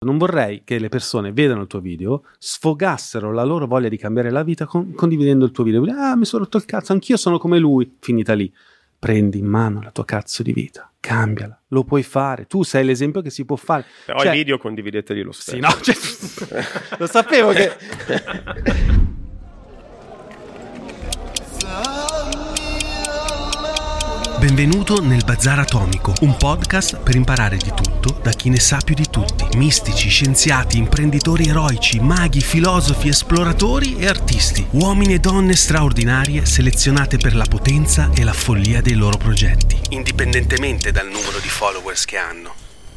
Non vorrei che le persone vedano il tuo video, sfogassero la loro voglia di cambiare la vita condividendo il tuo video. Mi sono rotto il cazzo, anch'io sono come lui. Finita lì. Prendi in mano la tua cazzo di vita, cambiala, lo puoi fare. Tu sei l'esempio che si può fare. Però i video condivideteli lo stesso. Sì, no, lo sapevo che... Benvenuto nel Bazar Atomico, un podcast per imparare di tutto da chi ne sa più di tutti. Mistici, scienziati, imprenditori eroici, maghi, filosofi, esploratori e artisti. Uomini e donne straordinarie selezionate per la potenza e la follia dei loro progetti, indipendentemente dal numero di followers che hanno.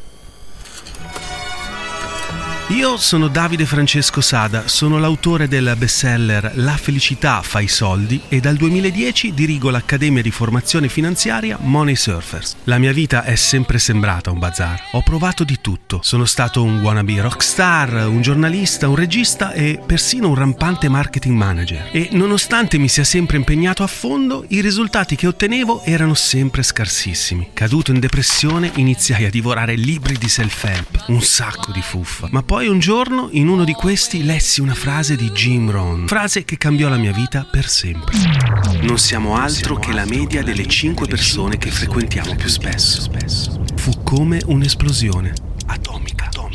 Io sono Davide Francesco Sada, sono l'autore del bestseller La felicità fa i soldi e dal 2010 dirigo l'Accademia di Formazione Finanziaria Money Surfers. La mia vita è sempre sembrata un bazar. Ho provato di tutto. Sono stato un wannabe rockstar, un giornalista, un regista e persino un rampante marketing manager. E nonostante mi sia sempre impegnato a fondo, i risultati che ottenevo erano sempre scarsissimi. Caduto in depressione, iniziai a divorare libri di self-help, un sacco di fuffa. Ma poi un giorno, in uno di questi, lessi una frase di Jim Rohn, frase che cambiò la mia vita per sempre. Non siamo altro che la media delle 5 persone che frequentiamo più spesso. Fu come un'esplosione atomica.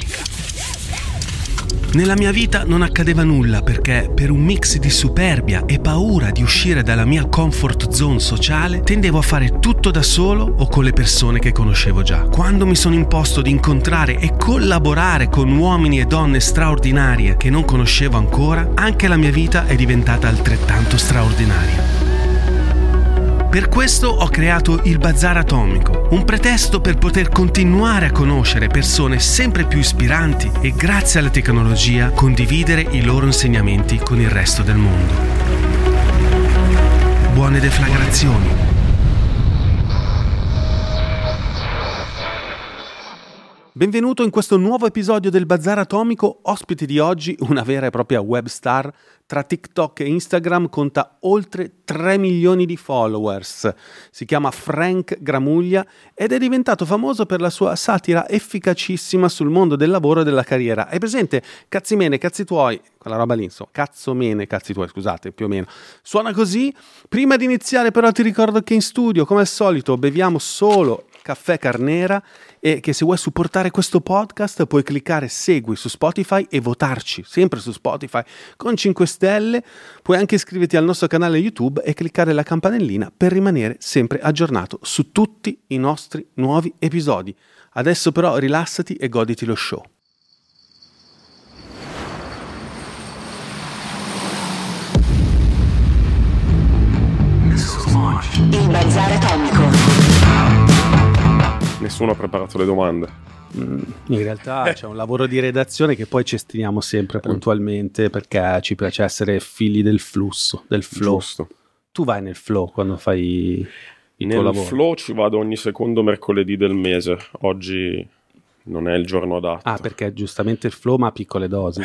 Nella mia vita non accadeva nulla perché, per un mix di superbia e paura di uscire dalla mia comfort zone sociale, tendevo a fare tutto da solo o con le persone che conoscevo già. Quando mi sono imposto di incontrare e collaborare con uomini e donne straordinarie che non conoscevo ancora, anche la mia vita è diventata altrettanto straordinaria. Per questo ho creato il Bazar Atomico, un pretesto per poter continuare a conoscere persone sempre più ispiranti e, grazie alla tecnologia, condividere i loro insegnamenti con il resto del mondo. Buone deflagrazioni. Benvenuto in questo nuovo episodio del Bazar Atomico. Ospite di oggi, una vera e propria web star. Tra TikTok e Instagram conta oltre 3 milioni di followers. Si chiama Frank Gramuglia ed è diventato famoso per la sua satira efficacissima sul mondo del lavoro e della carriera. È presente? Cazzi mene, cazzi tuoi, quella roba lì, insomma, cazzo mene, cazzi tuoi, scusate, più o meno. Suona così. Prima di iniziare però ti ricordo che in studio, come al solito, beviamo solo caffè Carnera e che se vuoi supportare questo podcast puoi cliccare segui su Spotify e votarci sempre su Spotify con 5 stelle. Puoi anche iscriverti al nostro canale YouTube e cliccare la campanellina per rimanere sempre aggiornato su tutti i nostri nuovi episodi. Adesso però rilassati e goditi lo show. Il Bazar Atomico. Nessuno ha preparato le domande. In realtà c'è un lavoro di redazione che poi cestiniamo sempre puntualmente perché ci piace essere figli del flusso, del flow. Giusto. Tu vai nel flow quando fai il tuo Nel lavoro? flow ci vado ogni secondo mercoledì del mese. Oggi non è il giorno adatto. Ah, perché giustamente il flow ma a piccole dosi.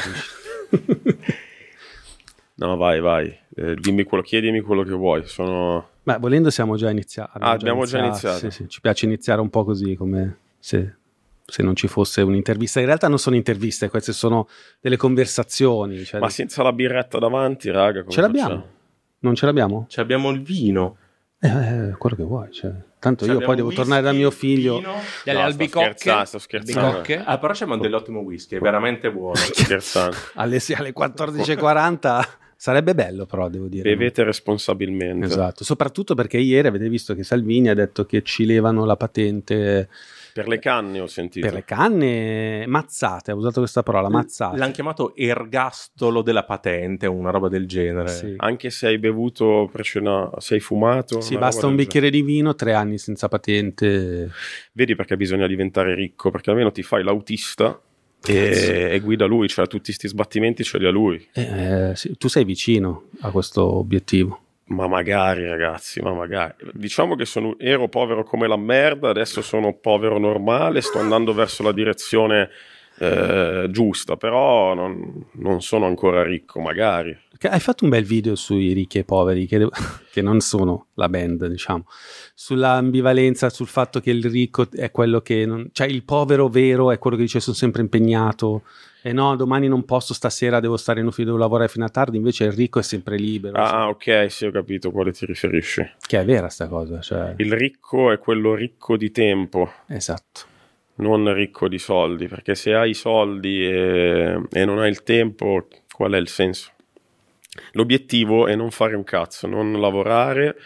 No, vai. Chiedimi quello che vuoi. Beh, volendo siamo già iniziati. Abbiamo già iniziato. Sì, ci piace iniziare un po' così, come se non ci fosse un'intervista. In realtà non sono interviste, queste sono delle conversazioni. Ma senza la birretta davanti, raga, come ce l'abbiamo? facciamo? Non ce l'abbiamo? Abbiamo il vino. Quello che vuoi. Tanto io poi devo whisky, tornare da mio figlio. vino. Delle No, albicocche. sto scherzando. Albicocche. Ah, però c'è dell'ottimo whisky, è veramente buono. Sto scherzando. Alle 14:40 sarebbe bello, però devo dire. Bevete responsabilmente. Esatto, soprattutto perché ieri avete visto che Salvini ha detto che ci levano la patente Per le canne ho sentito. per le canne mazzate, ha usato questa parola, mazzate. L'hanno chiamato ergastolo della patente, una roba del genere. Sì. Anche se hai bevuto, se hai fumato. Sì, una basta roba un del bicchiere di vino, 3 anni senza patente. Vedi perché bisogna diventare ricco, perché almeno ti fai l'autista e guida lui, cioè tutti sti sbattimenti ce li ha lui. Sì, tu sei vicino a questo obiettivo. Ma magari, ragazzi, ma magari. Diciamo che ero povero come la merda, adesso sono povero normale, sto andando verso la direzione giusta, però non sono ancora ricco, magari. Hai fatto un bel video sui ricchi e poveri, che non sono la band, diciamo, sulla ambivalenza, sul fatto che il ricco è quello che non, cioè il povero vero è quello che dice sono sempre impegnato e no, domani non posso, stasera devo stare in ufficio, devo lavorare fino a tardi, invece il ricco è sempre libero. Ah, ok, sì, ho capito a quale ti riferisci. Che è vera sta cosa, cioè... Il ricco è quello ricco di tempo. Esatto. Non ricco di soldi, perché se hai i soldi e non hai il tempo, qual è il senso? L'obiettivo è non fare un cazzo, non lavorare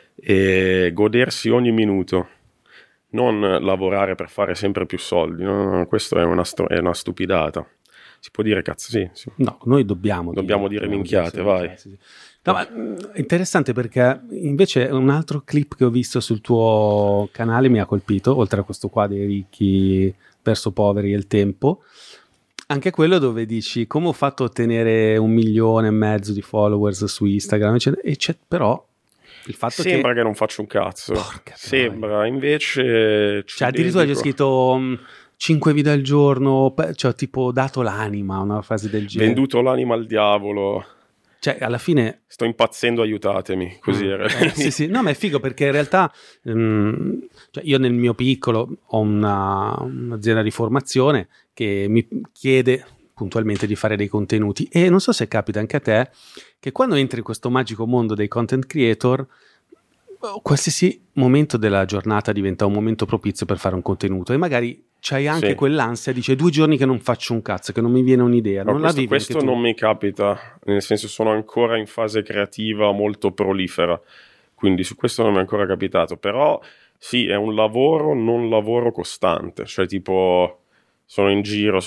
e godersi ogni minuto, non lavorare per fare sempre più soldi. No, questo è una stupidata. Si può dire cazzo, sì. No, noi dobbiamo dire minchiate, vai. Sì. No, ma è interessante perché invece un altro clip che ho visto sul tuo canale mi ha colpito, oltre a questo qua dei ricchi verso poveri e il tempo, anche quello dove dici come ho fatto a ottenere 1,5 milioni di followers su Instagram, e c'è però il fatto sembra che non faccio un cazzo. Porca sembra troia. invece cioè addirittura c'è scritto 5 video al giorno, cioè tipo dato l'anima, una frase del genere, venduto l'anima al diavolo. Cioè, alla fine... Sto impazzendo, aiutatemi. Così era. Sì. No, ma è figo perché in realtà cioè io nel mio piccolo ho un'azienda di formazione che mi chiede puntualmente di fare dei contenuti e non so se capita anche a te che quando entri in questo magico mondo dei content creator qualsiasi momento della giornata diventa un momento propizio per fare un contenuto e magari c'hai anche quell'ansia, dice 2 giorni che non faccio un cazzo, che non mi viene un'idea. No, non la vivi questo non mi capita, nel senso sono ancora in fase creativa molto prolifera, quindi su questo non mi è ancora capitato, però sì, è un lavoro, non lavoro costante, cioè tipo sono in giro,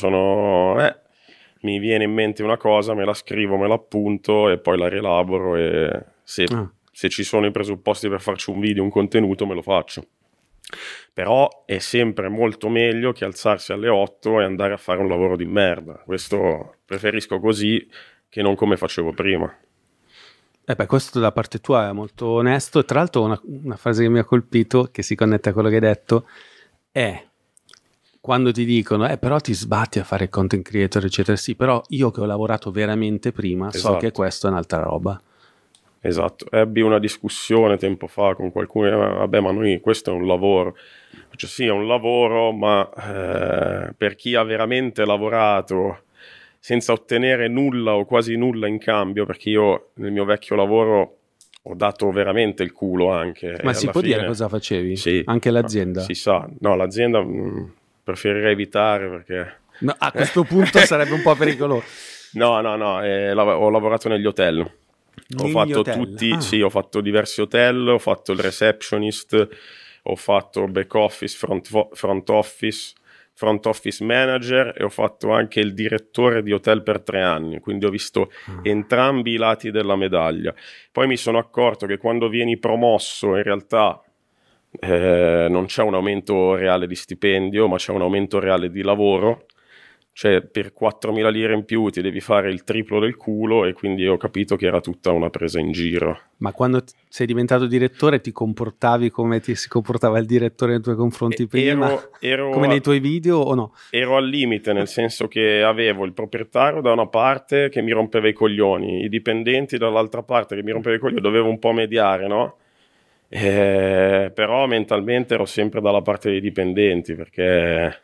mi viene in mente una cosa, me la scrivo, me la appunto e poi la rielaboro e se ci sono i presupposti per farci un video, un contenuto, me lo faccio. Però è sempre molto meglio che alzarsi alle 8 e andare a fare un lavoro di merda. Questo preferisco così che non come facevo prima. Questo da parte tua è molto onesto e tra l'altro una frase che mi ha colpito, che si connette a quello che hai detto, è quando ti dicono però ti sbatti a fare content creator eccetera, sì, però io che ho lavorato veramente prima so che questo è un'altra roba. Esatto, ebbi una discussione tempo fa con qualcuno, vabbè ma noi questo è un lavoro, cioè, sì è un lavoro ma per chi ha veramente lavorato senza ottenere nulla o quasi nulla in cambio, perché io nel mio vecchio lavoro ho dato veramente il culo anche. Ma si può dire cosa facevi? Sì. Anche l'azienda? Si sa, no l'azienda preferirei evitare perché... No, a questo punto sarebbe un po' pericoloso. No, ho lavorato negli hotel. Ho fatto ho fatto diversi hotel, ho fatto il receptionist, ho fatto back office, front office manager e ho fatto anche il direttore di hotel per 3 anni, quindi ho visto entrambi i lati della medaglia. Poi mi sono accorto che quando vieni promosso in realtà non c'è un aumento reale di stipendio, ma c'è un aumento reale di lavoro. Cioè per 4.000 lire in più ti devi fare il triplo del culo e quindi ho capito che era tutta una presa in giro. Ma quando sei diventato direttore ti comportavi come si comportava il direttore nei tuoi confronti prima? Come nei tuoi video o no? Ero al limite, nel senso che avevo il proprietario da una parte che mi rompeva i coglioni, i dipendenti dall'altra parte che mi rompeva i coglioni, dovevo un po' mediare, no? Però mentalmente ero sempre dalla parte dei dipendenti perché...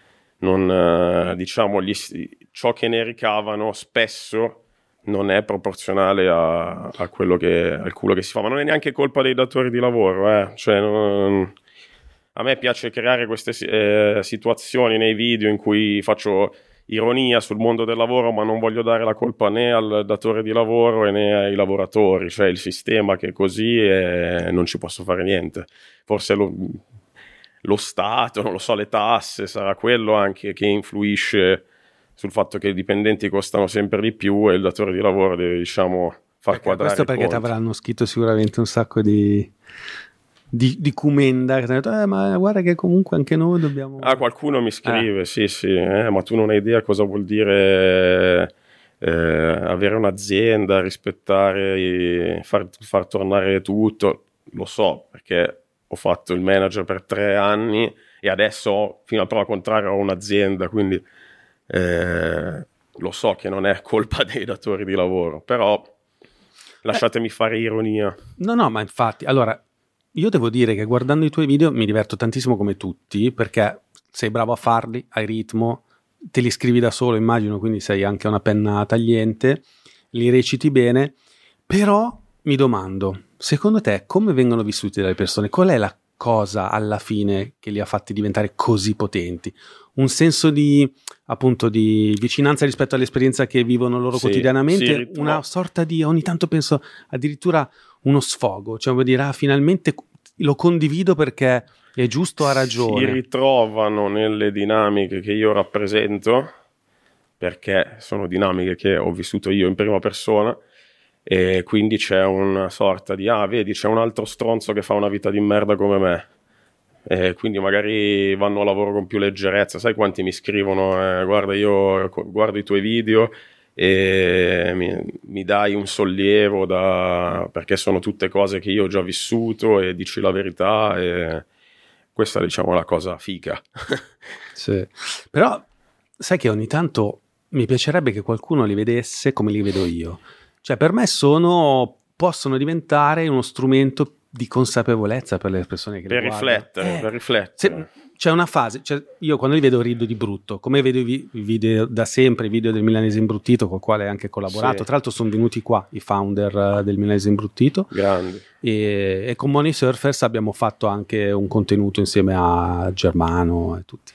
ciò che ne ricavano spesso non è proporzionale a quello al culo che si fa, ma non è neanche colpa dei datori di lavoro, Cioè, a me piace creare queste situazioni nei video in cui faccio ironia sul mondo del lavoro, ma non voglio dare la colpa né al datore di lavoro né ai lavoratori, cioè il sistema che è così e non ci posso fare niente. Forse lo Stato, non lo so, le tasse, sarà quello anche che influisce sul fatto che i dipendenti costano sempre di più e il datore di lavoro deve, diciamo, far quadrare questo perché ti avranno scritto sicuramente un sacco di cumenda che ti hanno detto, ma guarda che comunque anche noi dobbiamo... Qualcuno mi scrive, sì, ma tu non hai idea cosa vuol dire avere un'azienda, rispettare, far tornare tutto. Lo so, perché ho fatto il manager per 3 anni e adesso fino a prova contraria ho un'azienda, quindi Lo so che non è colpa dei datori di lavoro, però lasciatemi fare ironia. No, ma infatti, allora, io devo dire che guardando i tuoi video mi diverto tantissimo come tutti, perché sei bravo a farli, hai ritmo, te li scrivi da solo, immagino, quindi sei anche una penna tagliente, li reciti bene, però mi domando, secondo te come vengono vissuti dalle persone? Qual è la cosa alla fine che li ha fatti diventare così potenti? Un senso di, appunto, di vicinanza rispetto all'esperienza che vivono loro quotidianamente, una sorta di, ogni tanto penso addirittura uno sfogo, cioè vuol dire, finalmente lo condivido perché è giusto, ha ragione. Si ritrovano nelle dinamiche che io rappresento, perché sono dinamiche che ho vissuto io in prima persona, e quindi c'è una sorta di vedi, c'è un altro stronzo che fa una vita di merda come me, e quindi magari vanno a lavoro con più leggerezza. Sai quanti mi scrivono guarda, io guardo i tuoi video e mi dai un sollievo perché sono tutte cose che io ho già vissuto e dici la verità, e questa è, diciamo, la cosa figa. Sì. Però sai che ogni tanto mi piacerebbe che qualcuno li vedesse come li vedo io. Cioè, per me possono diventare uno strumento di consapevolezza per le persone che per li guardano. Per riflettere. C'è una fase, cioè io quando li vedo rido di brutto, come vedo i video da sempre, i video del Milanese Imbruttito, col quale hai anche collaborato. Sì. Tra l'altro sono venuti qua i founder del Milanese Imbruttito. Grandi. E con Money Surfers abbiamo fatto anche un contenuto insieme a Germano e tutti.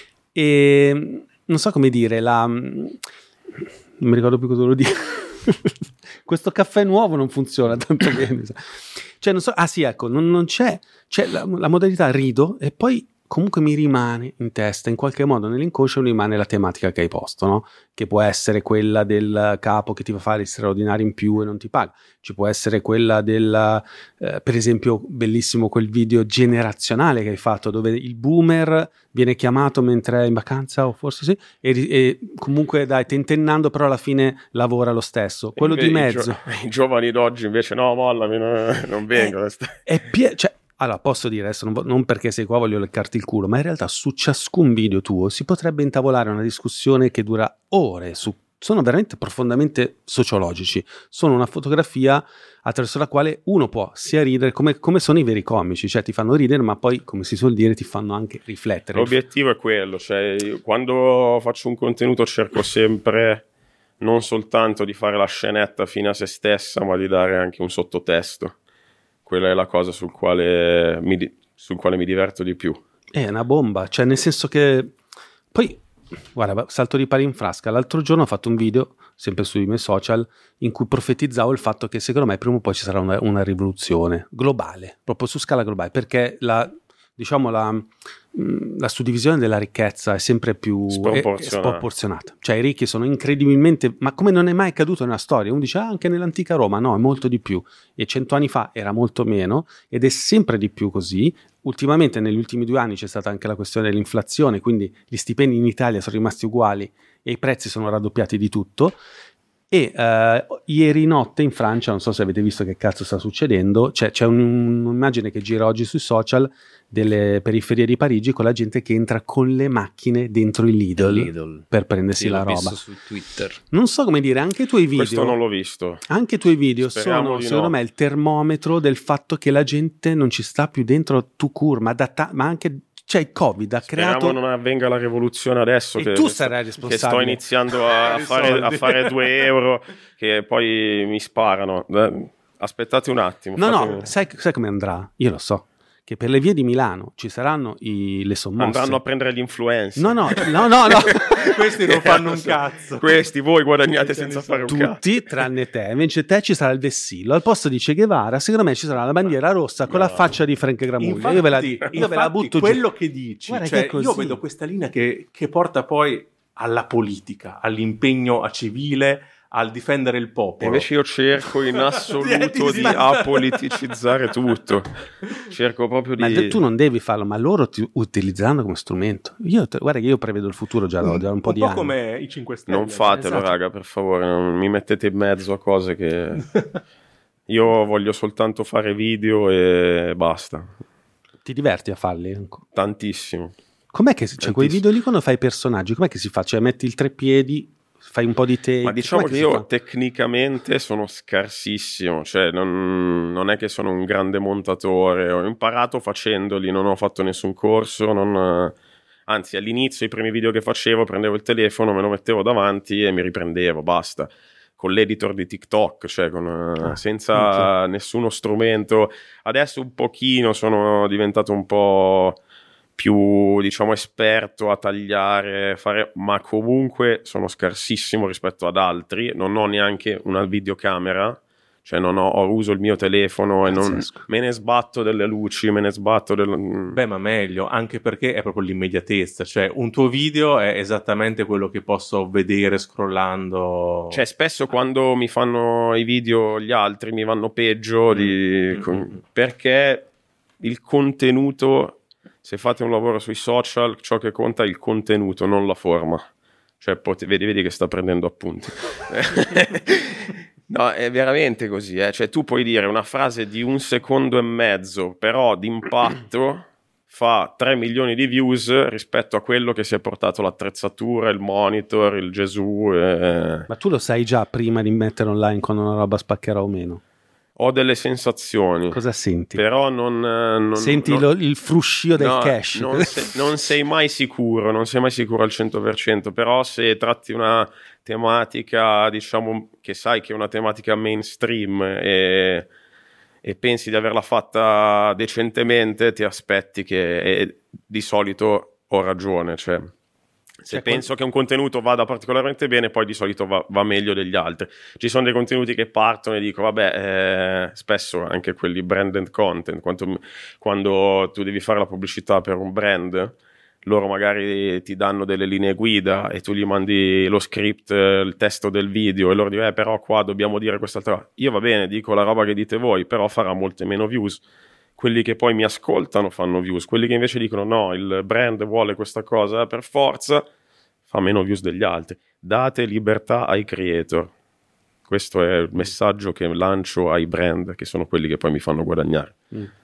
E non so come dire, non mi ricordo più cosa volevo dire. Questo caffè nuovo non funziona tanto bene. Cioè, non so, sì, ecco, non c'è la modalità rido e poi comunque mi rimane in testa, in qualche modo nell'inconscio mi rimane la tematica che hai posto, no? Che può essere quella del capo che ti fa fare gli straordinari in più e non ti paga, ci può essere quella per esempio, bellissimo quel video generazionale che hai fatto dove il boomer viene chiamato mentre è in vacanza, o forse sì, e comunque dai, tentennando, però alla fine lavora lo stesso. Quello di mezzo. I giovani d'oggi invece no, mollami, non vengono. Cioè, allora, posso dire adesso, non perché sei qua voglio leccarti il culo, ma in realtà su ciascun video tuo si potrebbe intavolare una discussione che dura ore, sono veramente profondamente sociologici, sono una fotografia attraverso la quale uno può sia ridere, come sono i veri comici, cioè ti fanno ridere ma poi, come si suol dire, ti fanno anche riflettere. L'obiettivo è quello, cioè io, quando faccio un contenuto cerco sempre non soltanto di fare la scenetta fine a se stessa, ma di dare anche un sottotesto. Quella è la cosa sul quale mi diverto di più. È una bomba, cioè nel senso che poi, guarda, salto di pari in frasca, l'altro giorno ho fatto un video, sempre sui miei social, in cui profetizzavo il fatto che secondo me prima o poi ci sarà una rivoluzione globale, proprio su scala globale, perché la suddivisione della ricchezza è sempre più sproporzionata. Cioè i ricchi sono incredibilmente, ma come non è mai accaduto nella storia. Uno dice anche nell'antica Roma, no, è molto di più, e 100 anni fa era molto meno, ed è sempre di più così. Ultimamente negli ultimi 2 anni c'è stata anche la questione dell'inflazione, quindi gli stipendi in Italia sono rimasti uguali e i prezzi sono raddoppiati di tutto. E ieri notte in Francia, non so se avete visto che cazzo sta succedendo, c'è un'immagine che gira oggi sui social delle periferie di Parigi con la gente che entra con le macchine dentro il Lidl per prendersi la roba. L'ho visto su Twitter. Non so come dire, anche i tuoi video. Questo non l'ho visto. Anche i tuoi video Speriamo sono, secondo me, il termometro del fatto che la gente non ci sta più dentro tout court, ma anche. Cioè il Covid ha creato. Speriamo non avvenga la rivoluzione adesso. E tu sarai responsabile. Che sto iniziando a fare 2 euro che poi mi sparano. Aspettate un attimo. No, sai come andrà? Io lo so. Che per le vie di Milano ci saranno le sommosse. Andranno a prendere gli influencer. No. Questi non fanno un cazzo. Questi voi guadagnate senza fare un cazzo. Tutti tranne te. Invece te ci sarà il vessillo. Al posto di Che Guevara, secondo me ci sarà la bandiera rossa con la faccia di Frank Gramuglia. Io ve la butto quello giù. Che dici, Guarda, cioè, che è così. io vedo questa linea che porta poi alla politica, all'impegno a civile, al difendere il popolo. Invece io cerco in assoluto di apoliticizzare tutto. Cerco proprio di. Ma tu non devi farlo, ma loro ti utilizzano come strumento. Guarda che io prevedo il futuro già da un po' di anni. Un po' come i 5 Stelle. Non fatelo, esatto. raga, per favore, non mi mettete in mezzo a cose che. Io voglio soltanto fare video e basta. Ti diverti a farli? Tantissimo. Com'è che cioè, quei video lì quando fai i personaggi, com'è che si fa? Cioè metti il treppiedi, fai un po' di take. Ma diciamo com'è che si io fa? tecnicamente sono scarsissimo, cioè non è che sono un grande montatore, ho imparato facendoli, non ho fatto nessun corso, anzi all'inizio i primi video che facevo prendevo il telefono, me lo mettevo davanti e mi riprendevo, basta, con l'editor di TikTok, cioè senza nessuno strumento. Adesso un pochino sono diventato un po' più, diciamo, esperto a tagliare, ma comunque sono scarsissimo rispetto ad altri, non ho neanche una videocamera, cioè uso il mio telefono e non me ne sbatto delle luci, me ne sbatto Beh, ma meglio, anche perché è proprio l'immediatezza, cioè un tuo video è esattamente quello che posso vedere scrollando. Cioè spesso quando mi fanno i video gli altri mi vanno peggio perché il contenuto, se fate un lavoro sui social, ciò che conta è il contenuto, non la forma. Cioè, vedi che sta prendendo appunti. No, è veramente così. Cioè, tu puoi dire una frase di 1 secondo e mezzo, però d'impatto fa 3 milioni di views rispetto a quello che si è portato l'attrezzatura, il monitor, il Gesù. Ma tu lo sai già prima di mettere online quando una roba spaccherà o meno? Ho delle sensazioni. Cosa senti? Però non senti il fruscio del cash. Non sei mai sicuro al 100%, però se tratti una tematica, diciamo, che sai che è una tematica mainstream e pensi di averla fatta decentemente, ti aspetti che di solito ho ragione, cioè se penso che un contenuto vada particolarmente bene, poi di solito va meglio degli altri. Ci sono dei contenuti che partono e dico, vabbè, spesso anche quelli branded content, quando tu devi fare la pubblicità per un brand, loro magari ti danno delle linee guida e tu gli mandi lo script, il testo del video e loro dicono, però qua dobbiamo dire quest'altra cosa. Io va bene, dico la roba che dite voi, però farà molte meno views. Quelli che poi mi ascoltano fanno views, quelli che invece dicono no, il brand vuole questa cosa per forza, fa meno views degli altri. Date libertà ai creator, questo è il messaggio che lancio ai brand, che sono quelli che poi mi fanno guadagnare.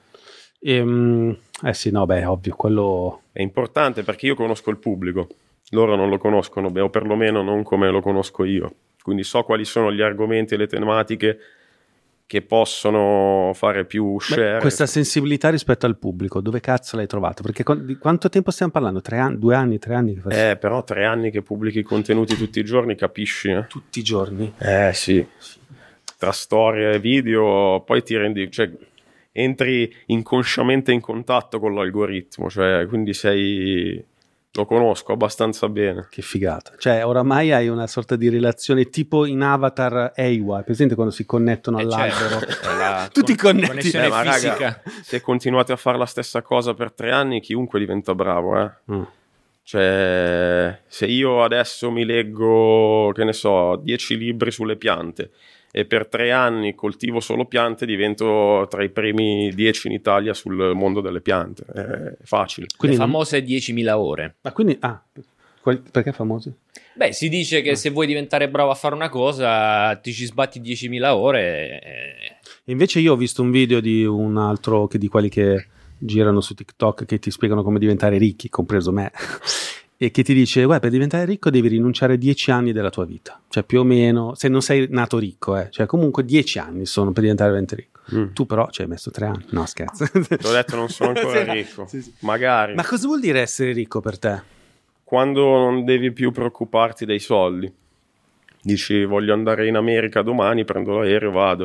Sì, no, beh, ovvio, quello è importante perché io conosco il pubblico, loro non lo conoscono, o perlomeno non come lo conosco io, quindi so quali sono gli argomenti e le tematiche che possono fare più share. Questa sensibilità rispetto al pubblico, dove cazzo l'hai trovato? Perché di quanto tempo stiamo parlando? 3 anni, 2 anni, 3 anni? Però 3 anni che pubblichi contenuti tutti i giorni, capisci? Tutti i giorni? Sì. Tra storie e video, poi ti rendi, cioè, entri inconsciamente in contatto con l'algoritmo, cioè, quindi lo conosco abbastanza bene. Che figata. Cioè, oramai hai una sorta di relazione tipo in Avatar Eywa, presente quando si connettono all'albero? Tu ti connetti. Ma raga, se continuate a fare la stessa cosa per 3 anni, chiunque diventa bravo, Cioè, se io adesso mi leggo, che ne so, 10 libri sulle piante e per 3 anni coltivo solo piante, divento tra i primi 10 in Italia sul mondo delle piante. È facile. Quindi le famose 10.000 ore. Ma quindi, perché famose? Beh, si dice che se vuoi diventare bravo a fare una cosa, ti ci sbatti 10.000 ore. Invece io ho visto un video di un altro di quelli che girano su TikTok che ti spiegano come diventare ricchi, compreso me. E che ti dice, per diventare ricco devi rinunciare a 10 anni della tua vita, cioè più o meno, se non sei nato ricco, cioè comunque 10 anni sono per diventare veramente ricco. Tu però ci hai messo 3 anni, no scherzo. Ti ho detto non sono ancora ricco, sì. Magari. Ma cosa vuol dire essere ricco per te? Quando non devi più preoccuparti dei soldi, dici voglio andare in America domani, prendo l'aereo, vado.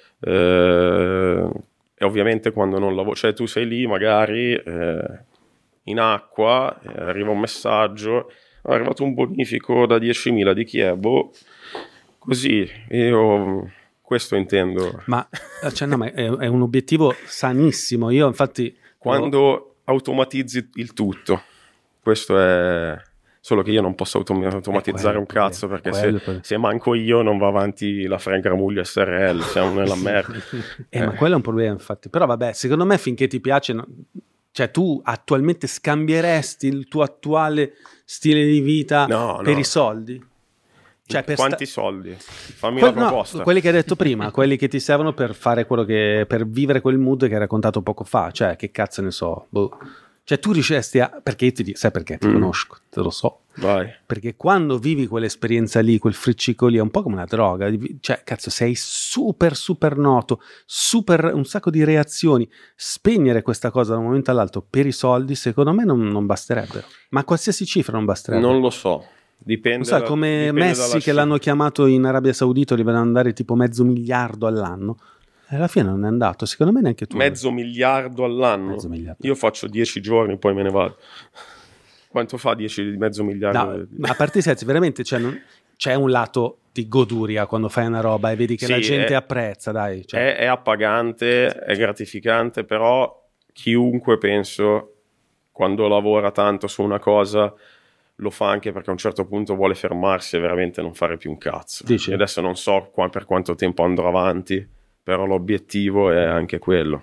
E ovviamente quando non lavoro, cioè tu sei lì magari... in acqua, arriva un messaggio, è arrivato un bonifico da 10.000 di chi è? Così, io questo intendo. Ma è un obiettivo sanissimo, io infatti... Quando automatizzi il tutto, questo è... Solo che io non posso automatizzare un cazzo, perché se manco io non va avanti la Frank Ramuglia SRL, siamo nella merda. Ma quello è un problema, infatti. Però vabbè, secondo me finché ti piace... Cioè tu attualmente scambieresti il tuo attuale stile di vita per i soldi? Cioè quanti soldi? Fammi una proposta. Quelli che hai detto prima, quelli che ti servono per fare per vivere quel mood che hai raccontato poco fa. Cioè che cazzo ne so, Cioè tu riusciresti a... Perché io sai perché? Ti conosco, te lo so. Vai. Perché quando vivi quell'esperienza lì, quel friccico lì, è un po' come una droga. Cioè, cazzo, sei super noto, un sacco di reazioni. Spegnere questa cosa da un momento all'altro per i soldi, secondo me non basterebbero. Ma qualsiasi cifra non basterebbe. Non lo so. Dipende. Non so, come Messi che l'hanno chiamato in Arabia Saudita, gli vanno andare tipo $500 milioni all'anno. Alla fine non è andato, secondo me neanche tu. $500 milioni all'anno? $500 milioni. Io faccio 10 giorni, poi me ne vado. Quanto fa $500 milioni? No, ma a parte i scherzi, veramente c'è un lato di goduria quando fai una roba e vedi che la gente apprezza, dai. Cioè. È appagante, è gratificante, però chiunque, penso, quando lavora tanto su una cosa, lo fa anche perché a un certo punto vuole fermarsi e veramente non fare più un cazzo. Dici? E adesso non so per quanto tempo andrò avanti, però l'obiettivo è anche quello.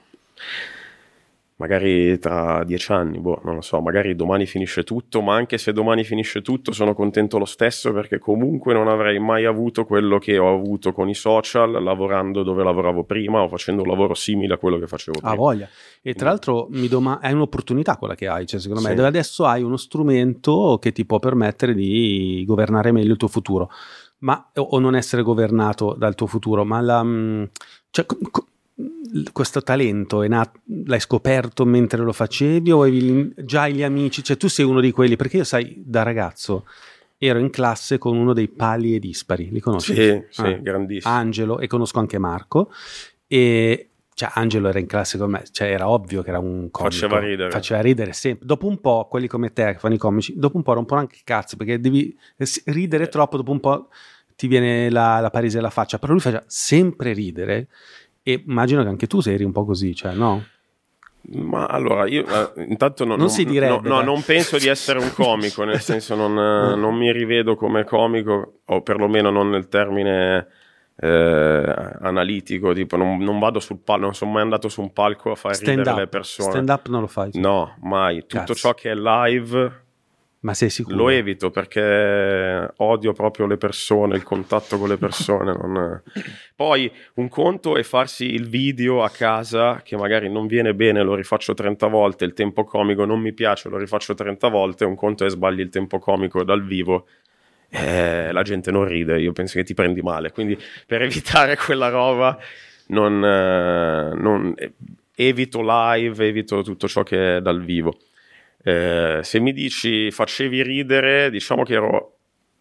Magari tra 10 anni, non lo so, magari domani finisce tutto, ma anche se domani finisce tutto sono contento lo stesso, perché comunque non avrei mai avuto quello che ho avuto con i social, lavorando dove lavoravo prima o facendo un lavoro simile a quello che facevo prima. Ah, voglia. E tra l'altro è un'opportunità quella che hai, cioè secondo me, Sì. dove adesso hai uno strumento che ti può permettere di governare meglio il tuo futuro, ma o non essere governato dal tuo futuro, ma cioè, questo talento l'hai scoperto mentre lo facevi o avevi già gli amici? Cioè tu sei uno di quelli, perché io sai, da ragazzo ero in classe con uno dei Pali e Dispari, li conosci? Sì, grandissimo. Angelo, e conosco anche Marco, e cioè Angelo era in classe con me, cioè era ovvio che era un comico, faceva ridere sempre. Dopo un po' quelli come te che fanno i comici, dopo un po' rompono anche il cazzo, perché devi ridere troppo, dopo un po' ti viene la paresi alla faccia, però lui faceva sempre ridere. E immagino che anche tu eri un po' così, cioè, no? Ma allora, io intanto non si direbbe, non penso di essere un comico, nel senso non mi rivedo come comico, o perlomeno non nel termine analitico, tipo non vado sul palco, non sono mai andato su un palco a fare ridere le persone. Stand up non lo fai? No, mai. Tutto Cazzo. ciò che è live... Ma sei sicuro? Lo evito perché odio proprio le persone, il contatto con le persone. Poi un conto è farsi il video a casa che magari non viene bene, lo rifaccio 30 volte, il tempo comico non mi piace, lo rifaccio 30 volte. Un conto è sbagli il tempo comico dal vivo, la gente non ride, io penso che ti prendi male. Quindi per evitare quella roba non evito live, evito tutto ciò che è dal vivo. Se mi dici facevi ridere, diciamo che ero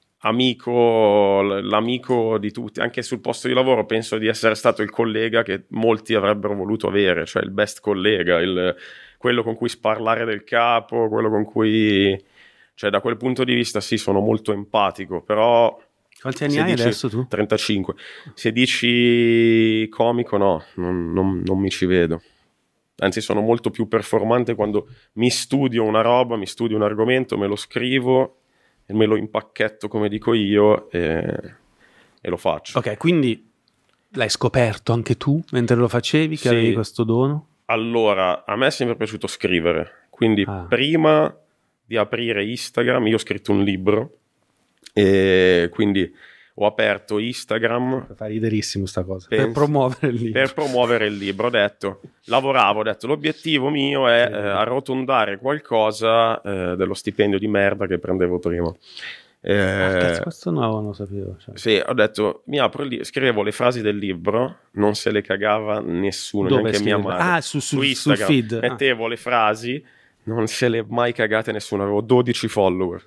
l'amico di tutti, anche sul posto di lavoro penso di essere stato il collega che molti avrebbero voluto avere, cioè il best collega, quello con cui sparlare del capo, quello con cui, cioè da quel punto di vista sì, sono molto empatico, però... Quanti anni hai adesso tu? 35. Se dici comico no, non mi ci vedo. Anzi, sono molto più performante quando mi studio una roba, mi studio un argomento, me lo scrivo e me lo impacchetto come dico io e lo faccio. Ok, quindi l'hai scoperto anche tu mentre lo facevi, che avevi questo dono? Allora, a me è sempre piaciuto scrivere, quindi prima di aprire Instagram io ho scritto un libro e quindi... ho aperto Instagram. Fa riderissimo sta cosa. Per promuovere il libro. Per promuovere il libro. Ho detto l'obiettivo mio è arrotondare qualcosa dello stipendio di merda che prendevo prima. Cazzo, questo no, non lo sapevo. Cioè. Sì, ho detto mi apro scrivevo le frasi del libro, non se le cagava nessuno, dove neanche mia madre. Su Instagram, sul feed. mettevo le frasi, non se le mai cagate nessuno, avevo 12 follower.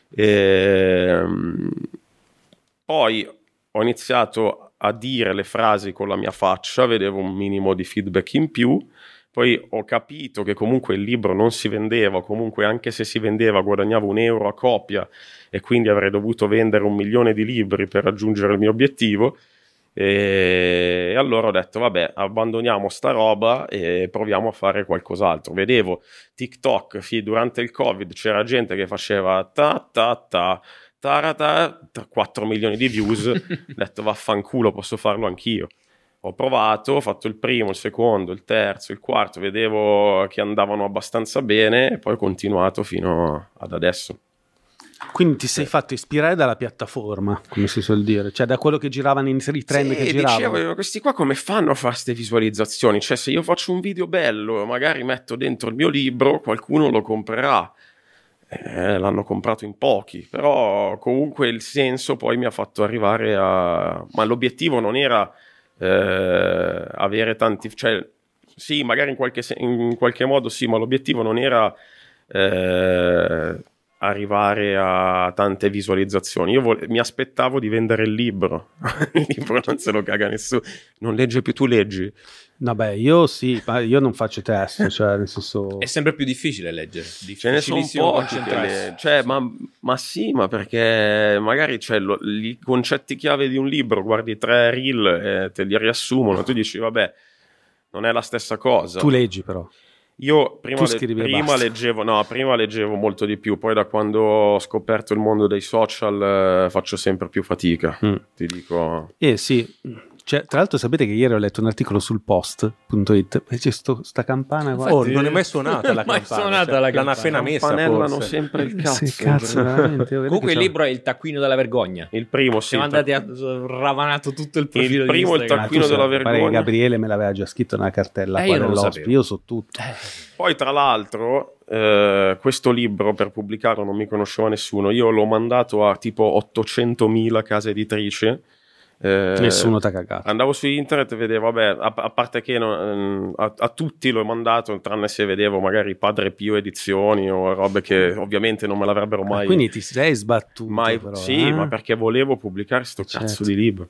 Poi ho iniziato a dire le frasi con la mia faccia, vedevo un minimo di feedback in più, poi ho capito che comunque il libro non si vendeva, comunque anche se si vendeva guadagnavo €1 a copia e quindi avrei dovuto vendere 1 milione di libri per raggiungere il mio obiettivo e allora ho detto vabbè, abbandoniamo sta roba e proviamo a fare qualcos'altro. Vedevo TikTok, durante il Covid c'era gente che faceva ta ta ta 4 milioni di views, ho detto vaffanculo, posso farlo anch'io. Ho provato, ho fatto il primo, il secondo, il terzo, il quarto, vedevo che andavano abbastanza bene e poi ho continuato fino ad adesso. Quindi ti sei fatto ispirare dalla piattaforma, come si suol dire, cioè da quello che giravano i trend che giravano. Dicevo, questi qua come fanno a fare queste visualizzazioni? Cioè, se io faccio un video bello, magari metto dentro il mio libro, qualcuno lo comprerà. L'hanno comprato in pochi, però comunque il senso poi mi ha fatto arrivare a... Ma l'obiettivo non era avere tanti... Cioè, sì, magari in qualche modo sì, ma l'obiettivo non era arrivare a tante visualizzazioni. Io mi aspettavo di vendere il libro. Il libro non se lo caga nessuno. Non legge più, tu leggi? Vabbè, io sì, ma io non faccio test, cioè nel senso... È sempre più difficile leggere. Ce ne sono pochi cioè, ma sì, ma perché magari i concetti chiave di un libro, guardi 3 reel e te li riassumono, tu dici vabbè, non è la stessa cosa. Tu leggi però. Io prima leggevo molto di più, poi da quando ho scoperto il mondo dei social faccio sempre più fatica, ti dico. Sì, cioè, tra l'altro sapete che ieri ho letto un articolo sul post.it e c'è sta campana qua. Oh, non è mai suonata la campana, l'hanno appena messa, campanellano sempre il cazzo. Sì, cazzo, veramente. Comunque il libro è Il taccuino della vergogna. Il primo, sì. Siamo andati a ravanato tutto il profilo il primo, di il taccuino della pare che vergogna. Gabriele me l'aveva già scritto nella cartella qua io non lo dell'ospite, sapevo. io so tutto. Poi tra l'altro questo libro per pubblicarlo non mi conosceva nessuno, io l'ho mandato a tipo 800.000 case editrici. Nessuno t'ha cagato. Andavo su internet e vedevo, vabbè, a parte che a tutti l'ho mandato, tranne se vedevo magari Padre Pio edizioni o robe che ovviamente non me l'avrebbero mai. Quindi ti sei sbattuto mai, però, sì, ma perché volevo pubblicare sto cazzo di libro.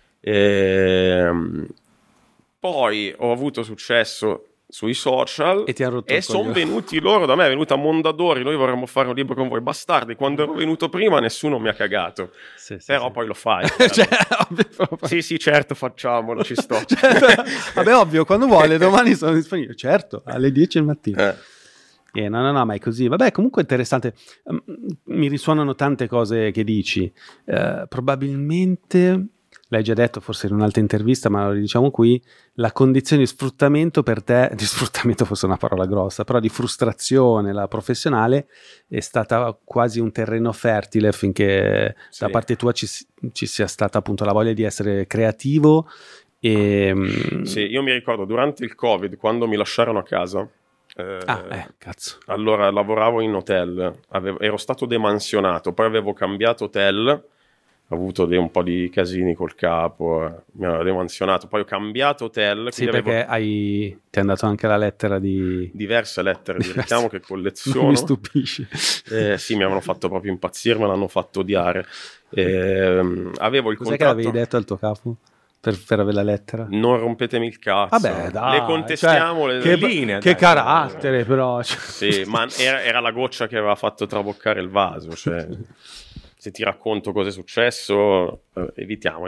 Poi ho avuto successo sui social E ti ha rotto e il sono coglione. venuti loro da me, è venuta Mondadori, noi vorremmo fare un libro con voi, bastardi. Quando ero venuto prima nessuno mi ha cagato, Sì, però sì. poi lo fai. Cioè, ovvio, Sì, certo, facciamolo, ci sto. vabbè, ovvio, quando vuole, domani sono disponibile. Certo, alle 10 del mattino. No, ma è così. Vabbè, comunque è interessante. Mi risuonano tante cose che dici. Probabilmente, l'hai già detto forse in un'altra intervista, ma lo diciamo qui, la condizione di sfruttamento per te, di sfruttamento forse è una parola grossa, però di frustrazione, la professionale, è stata quasi un terreno fertile finché Sì. da parte tua ci sia stata appunto la voglia di essere creativo. Sì, io mi ricordo durante il Covid, quando mi lasciarono a casa, cazzo. allora lavoravo in hotel, ero stato demansionato, poi avevo cambiato hotel, ho avuto un po' di casini col capo, mi aveva demansionato, poi ho cambiato hotel, Sì, quindi perché avevo ti è andato anche la lettera di... diverse lettere di richiamo che Non colleziono. mi stupisci. Sì, mi avevano fatto proprio impazzire, me l'hanno fatto odiare. Avevo il Cos'è che contratto... avevi detto al tuo capo per avere la lettera? Non rompetemi il cazzo. Vabbè, dai, le contestiamo, cioè, le che linee. che dai. carattere però. Sì, ma era la goccia che aveva fatto traboccare il vaso. Cioè, se ti racconto cosa è successo, evitiamo.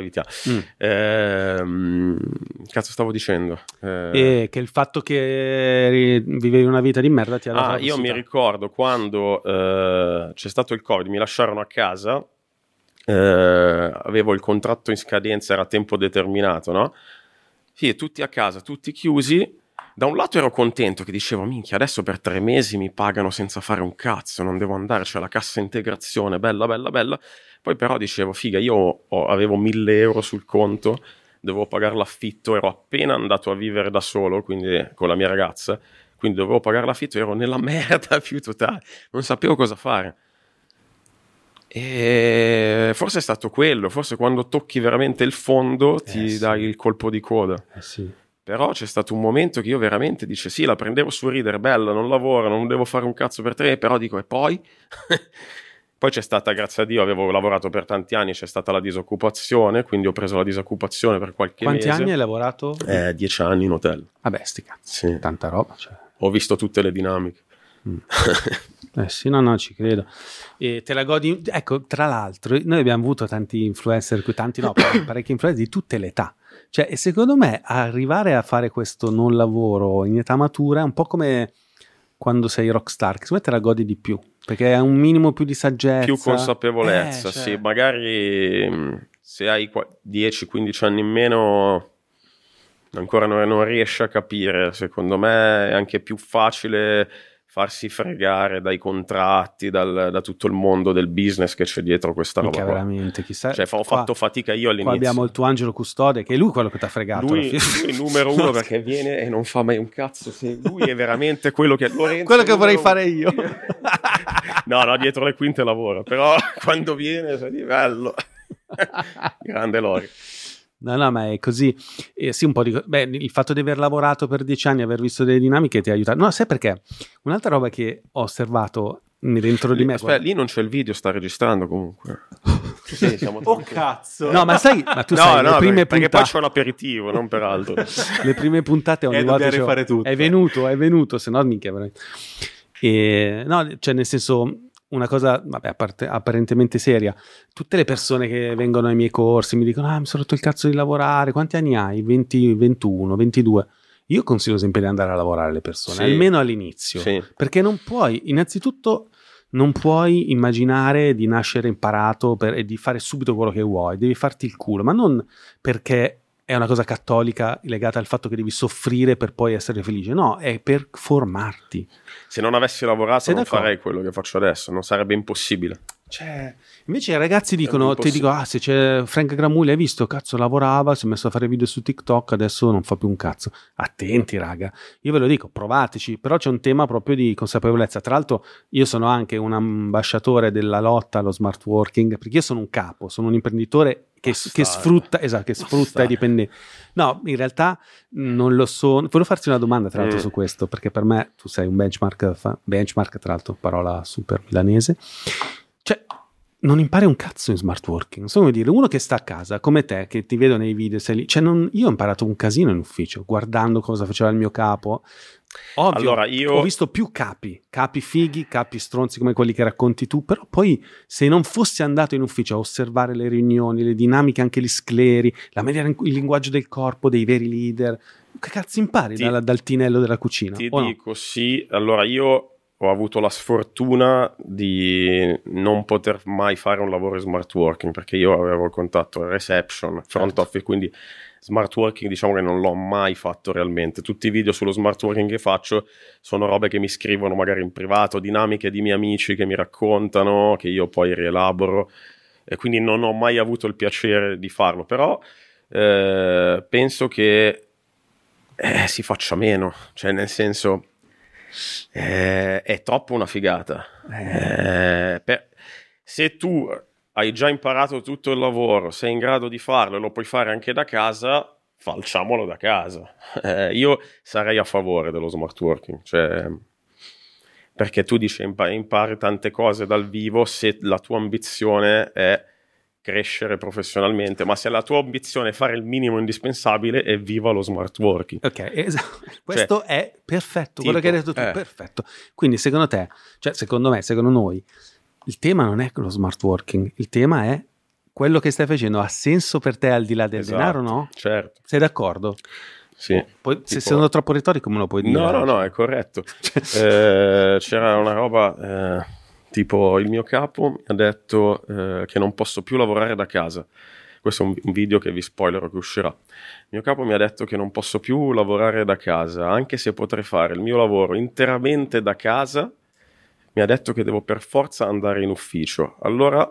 Cazzo stavo dicendo? E che il fatto che vivevi una vita di merda ti ha dato la Io mi possibilità. ricordo quando c'è stato il Covid, mi lasciarono a casa, avevo il contratto in scadenza, era a tempo determinato, no? Sì, tutti a casa, tutti chiusi. Da un lato ero contento che dicevo, minchia, adesso per 3 mesi mi pagano senza fare un cazzo, non devo andare, c'è la cassa integrazione, bella. Poi però dicevo, figa, io avevo 1.000 euro sul conto, dovevo pagare l'affitto, ero appena andato a vivere da solo, quindi con la mia ragazza, quindi dovevo pagare l'affitto, ero nella merda più totale, non sapevo cosa fare. E forse è stato quello, forse quando tocchi veramente il fondo ti sì. dai il colpo di coda. Sì. Però c'è stato un momento che io veramente dice sì, la prendevo sul ridere, bella, non lavoro, non devo fare un cazzo per 3, però dico e poi? Poi c'è stata, grazie a Dio, avevo lavorato per tanti anni, c'è stata la disoccupazione, quindi ho preso la disoccupazione per qualche Quanti mese. anni hai lavorato? 10 anni in hotel. Vabbè, sti cazzi. Sì. Tanta roba, cioè. Ho visto tutte le dinamiche. Sì, no, ci credo. E te la godi. Ecco, tra l'altro, noi abbiamo avuto tanti influencer, parecchi influencer di tutte le età. Cioè, e secondo me arrivare a fare questo non lavoro in età matura è un po' come quando sei rockstar, che secondo me te la godi di più, perché hai un minimo più di saggezza. Più consapevolezza, cioè. sì. Magari se hai 10-15 anni in meno ancora non riesci a capire. Secondo me è anche più facile farsi fregare dai contratti, da tutto il mondo del business che c'è dietro questa roba Mica qua. veramente, chissà. Cioè, ho fatto fatica io all'inizio. Qua abbiamo il tuo angelo custode, che è lui quello che ti ha fregato. Lui numero uno, perché viene e non fa mai un cazzo. Lui è veramente quello che Lorenzo, quello che vorrei fare io. No, dietro le quinte lavora, però quando viene è di bello. Grande Lori. No, ma è così. Sì, un po' di. Beh, il fatto di aver lavorato per 10 anni, aver visto delle dinamiche ti ha aiutato. No, sai perché? Un'altra roba che ho osservato dentro di me. Aspetta, lì non c'è il video, sta registrando comunque. Sì, siamo cazzo! No, ma sai, tu sai, le prime perché puntate. poi c'è un aperitivo, non per altro. Le prime puntate ogni volta rifare tutto. è venuto, se no minchia. No, cioè nel senso. Una cosa, vabbè, apparentemente seria, tutte le persone che vengono ai miei corsi mi dicono: mi sono rotto il cazzo di lavorare. Quanti anni hai? 20, 21, 22. Io consiglio sempre di andare a lavorare alle persone, sì, almeno all'inizio, sì, perché non puoi, innanzitutto non puoi immaginare di nascere imparato e di fare subito quello che vuoi, devi farti il culo, ma non perché è una cosa cattolica legata al fatto che devi soffrire per poi essere felice, no, è per formarti. Se non avessi lavorato Sei non d'accordo? farei quello che faccio adesso, non sarebbe impossibile. Cioè, invece i ragazzi dicono, ti dico, se c'è Frank Gramulli, hai visto, cazzo, lavorava, si è messo a fare video su TikTok, adesso non fa più un cazzo. Attenti, raga, io ve lo dico, provateci, però c'è un tema proprio di consapevolezza. Tra l'altro io sono anche un ambasciatore della lotta allo smart working, perché io sono un capo, sono un imprenditore che sfrutta, i dipendenti. No, in realtà non lo sono. Volevo farti una domanda tra l'altro su questo, perché per me tu sei un benchmark, tra l'altro parola super milanese. Cioè, non impari un cazzo in smart working. Non so come dire, uno che sta a casa come te, che ti vedo nei video, sei lì. Cioè, io ho imparato un casino in ufficio, guardando cosa faceva il mio capo. Ovvio, allora, io ho visto più capi fighi, capi stronzi come quelli che racconti tu, però poi se non fossi andato in ufficio a osservare le riunioni, le dinamiche, anche gli scleri, la maniera, il linguaggio del corpo dei veri leader, che cazzo impari dal tinello della cucina? Ti dico no? Sì, allora io ho avuto la sfortuna di non poter mai fare un lavoro in smart working, perché io avevo il contatto reception, front office, quindi smart working diciamo che non l'ho mai fatto realmente. Tutti i video sullo smart working che faccio sono robe che mi scrivono magari in privato, dinamiche di miei amici che mi raccontano, che io poi rielaboro, e quindi non ho mai avuto il piacere di farlo, però penso che si faccia meno, cioè nel senso è troppo una figata. Se tu hai già imparato tutto il lavoro, sei in grado di farlo e lo puoi fare anche da casa, facciamolo da casa. Io sarei a favore dello smart working, cioè, perché tu dici impari tante cose dal vivo se la tua ambizione è crescere professionalmente, ma se la tua ambizione è fare il minimo indispensabile, evviva lo smart working. Ok, questo è perfetto, quello che hai detto tu, perfetto. Quindi secondo te, cioè secondo me, secondo noi, il tema non è lo smart working, il tema è quello che stai facendo ha senso per te al di là del denaro, no? Certo. Sei d'accordo? Sì. Poi, se sono troppo retorico me lo puoi dire. No, è corretto. C'era una roba, tipo il mio capo mi ha detto che non posso più lavorare da casa. Questo è un video che vi spoilerò che uscirà. Il mio capo mi ha detto che non posso più lavorare da casa, anche se potrei fare il mio lavoro interamente da casa. Mi ha detto che devo per forza andare in ufficio. Allora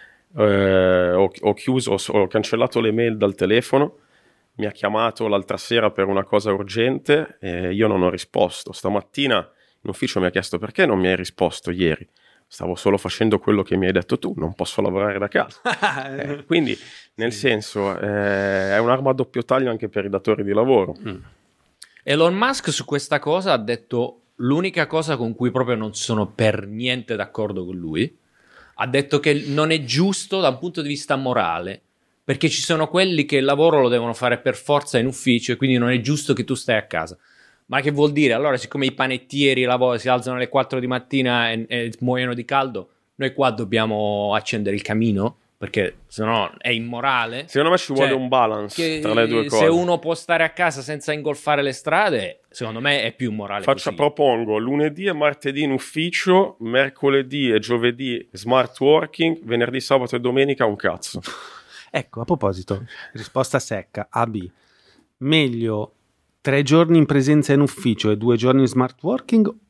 ho cancellato le mail dal telefono, mi ha chiamato l'altra sera per una cosa urgente e io non ho risposto. Stamattina in ufficio mi ha chiesto perché non mi hai risposto ieri. Stavo solo facendo quello che mi hai detto tu, non posso lavorare da casa. Quindi, nel senso, è un'arma a doppio taglio anche per i datori di lavoro. Elon Musk su questa cosa ha detto l'unica cosa con cui proprio non sono per niente d'accordo con lui. Ha detto che non è giusto da un punto di vista morale, perché ci sono quelli che il lavoro lo devono fare per forza in ufficio e quindi non è giusto che tu stai a casa. Ma che vuol dire? Allora, siccome i panettieri si alzano alle 4 di mattina e muoiono di caldo, noi qua dobbiamo accendere il camino? Perché sennò è immorale. Secondo me ci vuole un balance tra le due cose. Se uno può stare a casa senza ingolfare le strade, secondo me è più morale. Propongo lunedì e martedì in ufficio, mercoledì e giovedì smart working, venerdì, sabato e domenica un cazzo. Ecco, a proposito, risposta secca, A, B. Meglio 3 giorni in presenza in ufficio e 2 giorni in smart working o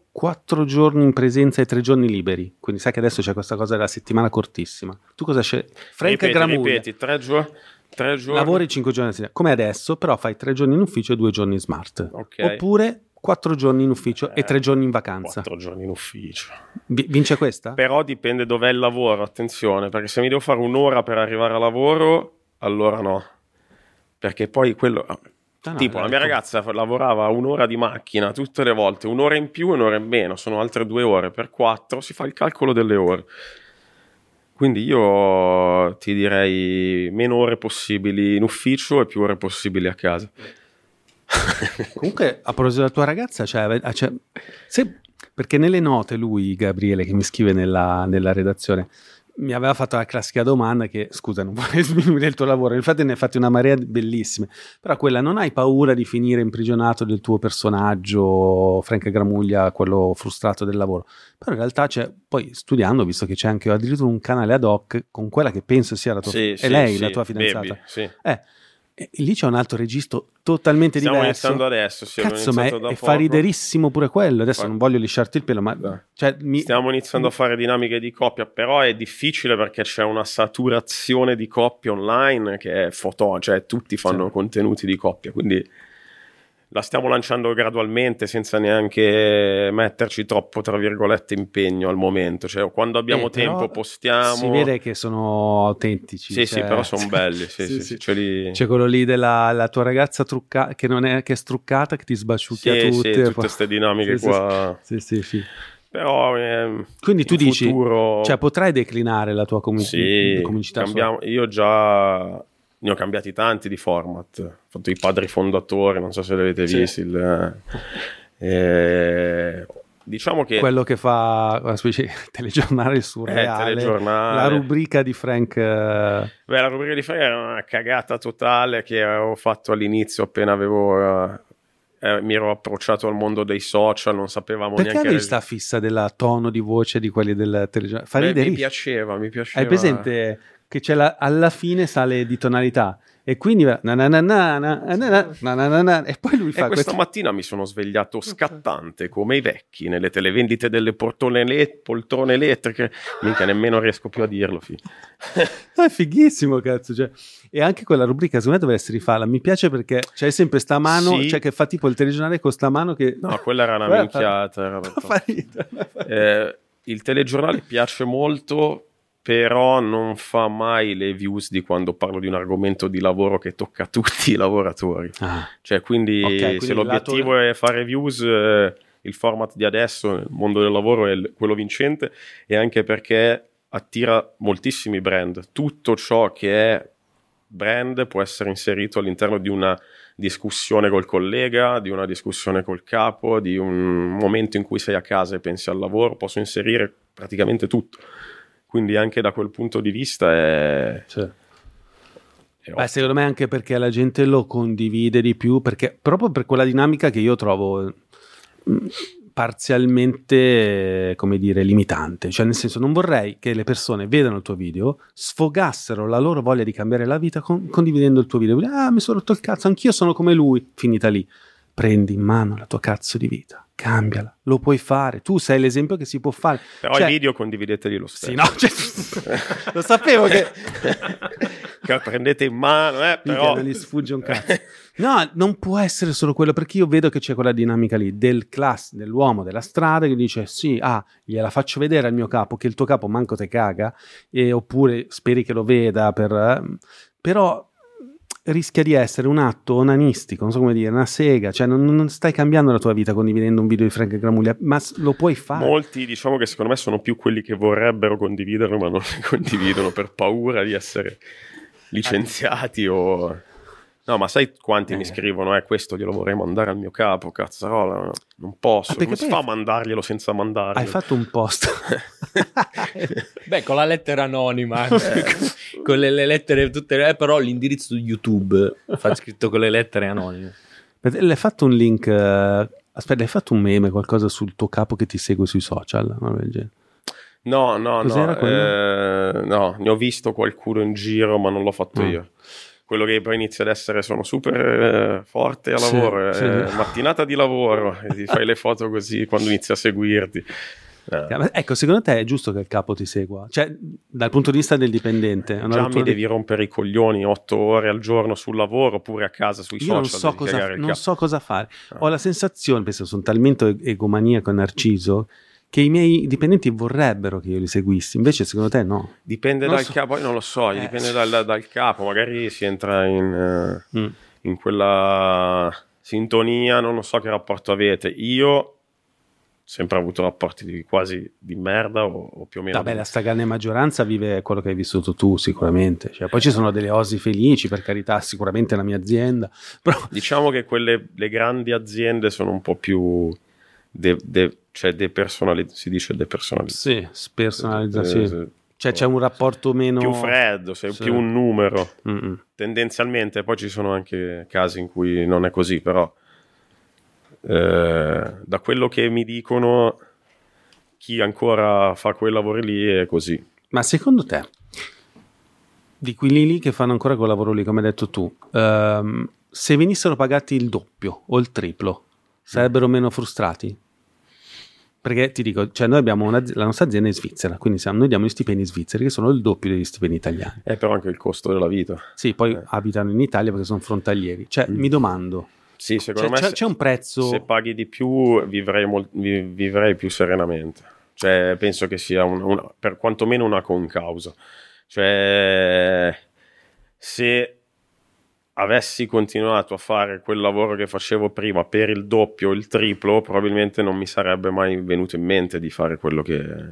4 giorni in presenza e 3 giorni liberi. Quindi sai che adesso c'è questa cosa della settimana cortissima. Tu cosa c'è? Frank Gramuglia. Ripeti, 3 giorni. Lavori 5 giorni a settimana, come adesso, però fai 3 giorni in ufficio e 2 giorni in smart. Okay. Oppure 4 giorni in ufficio e 3 giorni in vacanza. 4 giorni in ufficio. Vince questa? Però dipende dov'è il lavoro, attenzione, perché se mi devo fare un'ora per arrivare a lavoro, allora no. Perché poi quello... tipo, la mia ragazza lavorava 1 ora di macchina tutte le volte, 1 ora in più e 1 ora in meno, sono altre 2 ore, per 4 si fa il calcolo delle ore. Quindi io ti direi meno ore possibili in ufficio e più ore possibili a casa. Comunque, a proposito della tua ragazza, perché nelle note lui, Gabriele, che mi scrive nella redazione, mi aveva fatto la classica domanda che, scusa, non vorrei sminuire il tuo lavoro, infatti ne hai fatti una marea bellissime, però quella, non hai paura di finire imprigionato del tuo personaggio, Frank Gramuglia, quello frustrato del lavoro? Però in realtà c'è, poi studiando, visto che c'è anche addirittura un canale ad hoc con quella che penso sia la tua la tua fidanzata. Baby, sì. E lì c'è un altro registro totalmente Stiamo diverso. iniziando adesso, sì, Cazzo, ma fa riderissimo pure quello. Adesso non voglio lisciarti il pelo, ma stiamo iniziando a fare dinamiche di coppia, però è difficile perché c'è una saturazione di coppie online che è cioè tutti fanno contenuti di coppia, quindi la stiamo lanciando gradualmente senza neanche metterci troppo, tra virgolette, impegno al momento. Cioè, quando abbiamo tempo postiamo. Si vede che sono autentici. Sì, però sono belli. Sì. C'è quello lì della tua ragazza truccata, che non è, che è struccata, che ti sbaciucchia tutte queste dinamiche qua. Sì. Però quindi tu dici, futuro... cioè potrai declinare la tua comicità? Io già ne ho cambiati tanti di format, ho fatto i padri fondatori, non so se li avete visti, diciamo che quello che fa una specie di telegiornale surreale, la rubrica di Frank. La rubrica di Frank era una cagata totale che avevo fatto all'inizio appena avevo mi ero approcciato al mondo dei social, non sapevamo perché neanche avevi sta fissa del tono di voce di quelli del telegiornale? Mi piaceva. Hai presente che c'è alla fine sale di tonalità e quindi e poi lui fa questa mattina mi sono svegliato scattante come i vecchi nelle televendite delle poltrone elettriche, minchia, nemmeno riesco più a dirlo. È fighissimo, cazzo, cioè. E anche quella rubrica secondo me dovresti rifarla, mi piace perché c'è sempre sta mano, cioè che fa tipo il telegiornale con sta mano che... No, quella era una minchiata. Il telegiornale piace molto, però non fa mai le views di quando parlo di un argomento di lavoro che tocca tutti i lavoratori. Cioè, quindi se l'obiettivo è fare views, il format di adesso nel mondo del lavoro è quello vincente, e anche perché attira moltissimi brand. Tutto ciò che è brand può essere inserito all'interno di una discussione col collega, di una discussione col capo, di un momento in cui sei a casa e pensi al lavoro. Posso inserire praticamente tutto. Quindi anche da quel punto di vista è secondo me anche perché la gente lo condivide di più, perché proprio per quella dinamica che io trovo parzialmente, come dire, limitante. Cioè, nel senso, non vorrei che le persone vedano il tuo video, sfogassero la loro voglia di cambiare la vita condividendo il tuo video. Mi sono rotto il cazzo, anch'io sono come lui. Finita lì. Prendi in mano la tua cazzo di vita, cambiala, lo puoi fare, tu sei l'esempio che si può fare. Però i video condivideteli lo stesso. Sì, no, lo sapevo che prendete in mano, però non gli sfugge un cazzo. No, non può essere solo quello, perché io vedo che c'è quella dinamica lì dell'uomo della strada che dice gliela faccio vedere al mio capo, che il tuo capo manco te caga, oppure speri che lo veda però rischia di essere un atto onanistico, non so come dire, una sega, cioè non stai cambiando la tua vita condividendo un video di Frank Gramuglia, ma lo puoi fare. Molti, diciamo che secondo me sono più quelli che vorrebbero condividerlo ma non li condividono per paura di essere licenziati o... No, ma sai quanti mi scrivono, questo glielo vorrei mandare al mio capo, cazzarola, non posso. Come si fa a mandarglielo senza mandarglielo? Hai fatto un post. Beh, con la lettera anonima, con le lettere tutte, però l'indirizzo di YouTube fa scritto con le lettere anonime. L'hai fatto un link, aspetta, hai fatto un meme, qualcosa sul tuo capo che ti segue sui social? No, ne ho visto qualcuno in giro, ma non l'ho fatto io. quello che poi inizia ad essere sono super forte a lavoro, mattinata di lavoro, e ti fai le foto così quando inizia a seguirti. Ecco, secondo te è giusto che il capo ti segua? Cioè, dal punto di vista del dipendente, già mi devi rompere i coglioni 8 ore al giorno sul lavoro oppure a casa sui social. Non so cosa fare. Ho la sensazione, penso, sono talmente egomaniaco e narciso, che i miei dipendenti vorrebbero che io li seguissi, invece secondo te no? Dipende dal capo, non lo so, dipende dal capo, magari si entra in quella sintonia, non lo so che rapporto avete. Io sempre avuto rapporti quasi di merda o più o meno. Vabbè, la stragrande maggioranza vive quello che hai vissuto tu sicuramente, cioè, poi ci sono delle osi felici, per carità, sicuramente la mia azienda, però... Diciamo che le grandi aziende sono un po' più cioè si dice depersonalizzazione. Sì, spersonalizzazione. Cioè c'è un rapporto meno... più freddo, sei più un numero. Tendenzialmente, poi ci sono anche casi in cui non è così, però da quello che mi dicono chi ancora fa quei lavori lì è così. Ma secondo te, di quelli lì che fanno ancora quel lavoro lì, come hai detto tu, se venissero pagati il doppio o il triplo, sarebbero meno frustrati? Perché ti dico, cioè noi abbiamo la nostra azienda è in Svizzera, quindi noi diamo gli stipendi svizzeri che sono il doppio degli stipendi italiani. Però anche il costo della vita. Sì, poi abitano in Italia perché sono frontalieri. Cioè mi domando, sì, secondo me c'è un prezzo... Se paghi di più vivrei più serenamente. Cioè penso che sia per quantomeno una concausa. Cioè se avessi continuato a fare quel lavoro che facevo prima per il doppio o il triplo, probabilmente non mi sarebbe mai venuto in mente di fare quello che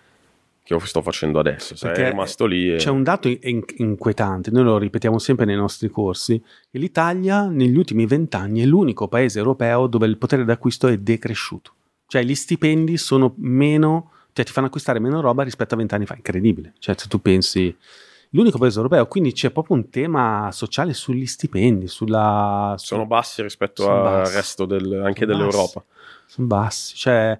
sto facendo adesso. Sarei rimasto lì. C'è un dato inquietante, noi lo ripetiamo sempre nei nostri corsi, che l'Italia negli ultimi 20 anni è l'unico paese europeo dove il potere d'acquisto è decresciuto. Cioè gli stipendi sono meno, cioè ti fanno acquistare meno roba rispetto a 20 anni fa, incredibile. Cioè se tu pensi... L'unico paese europeo, quindi c'è proprio un tema sociale sugli stipendi, sono bassi rispetto al resto anche dell'Europa. Sono bassi, cioè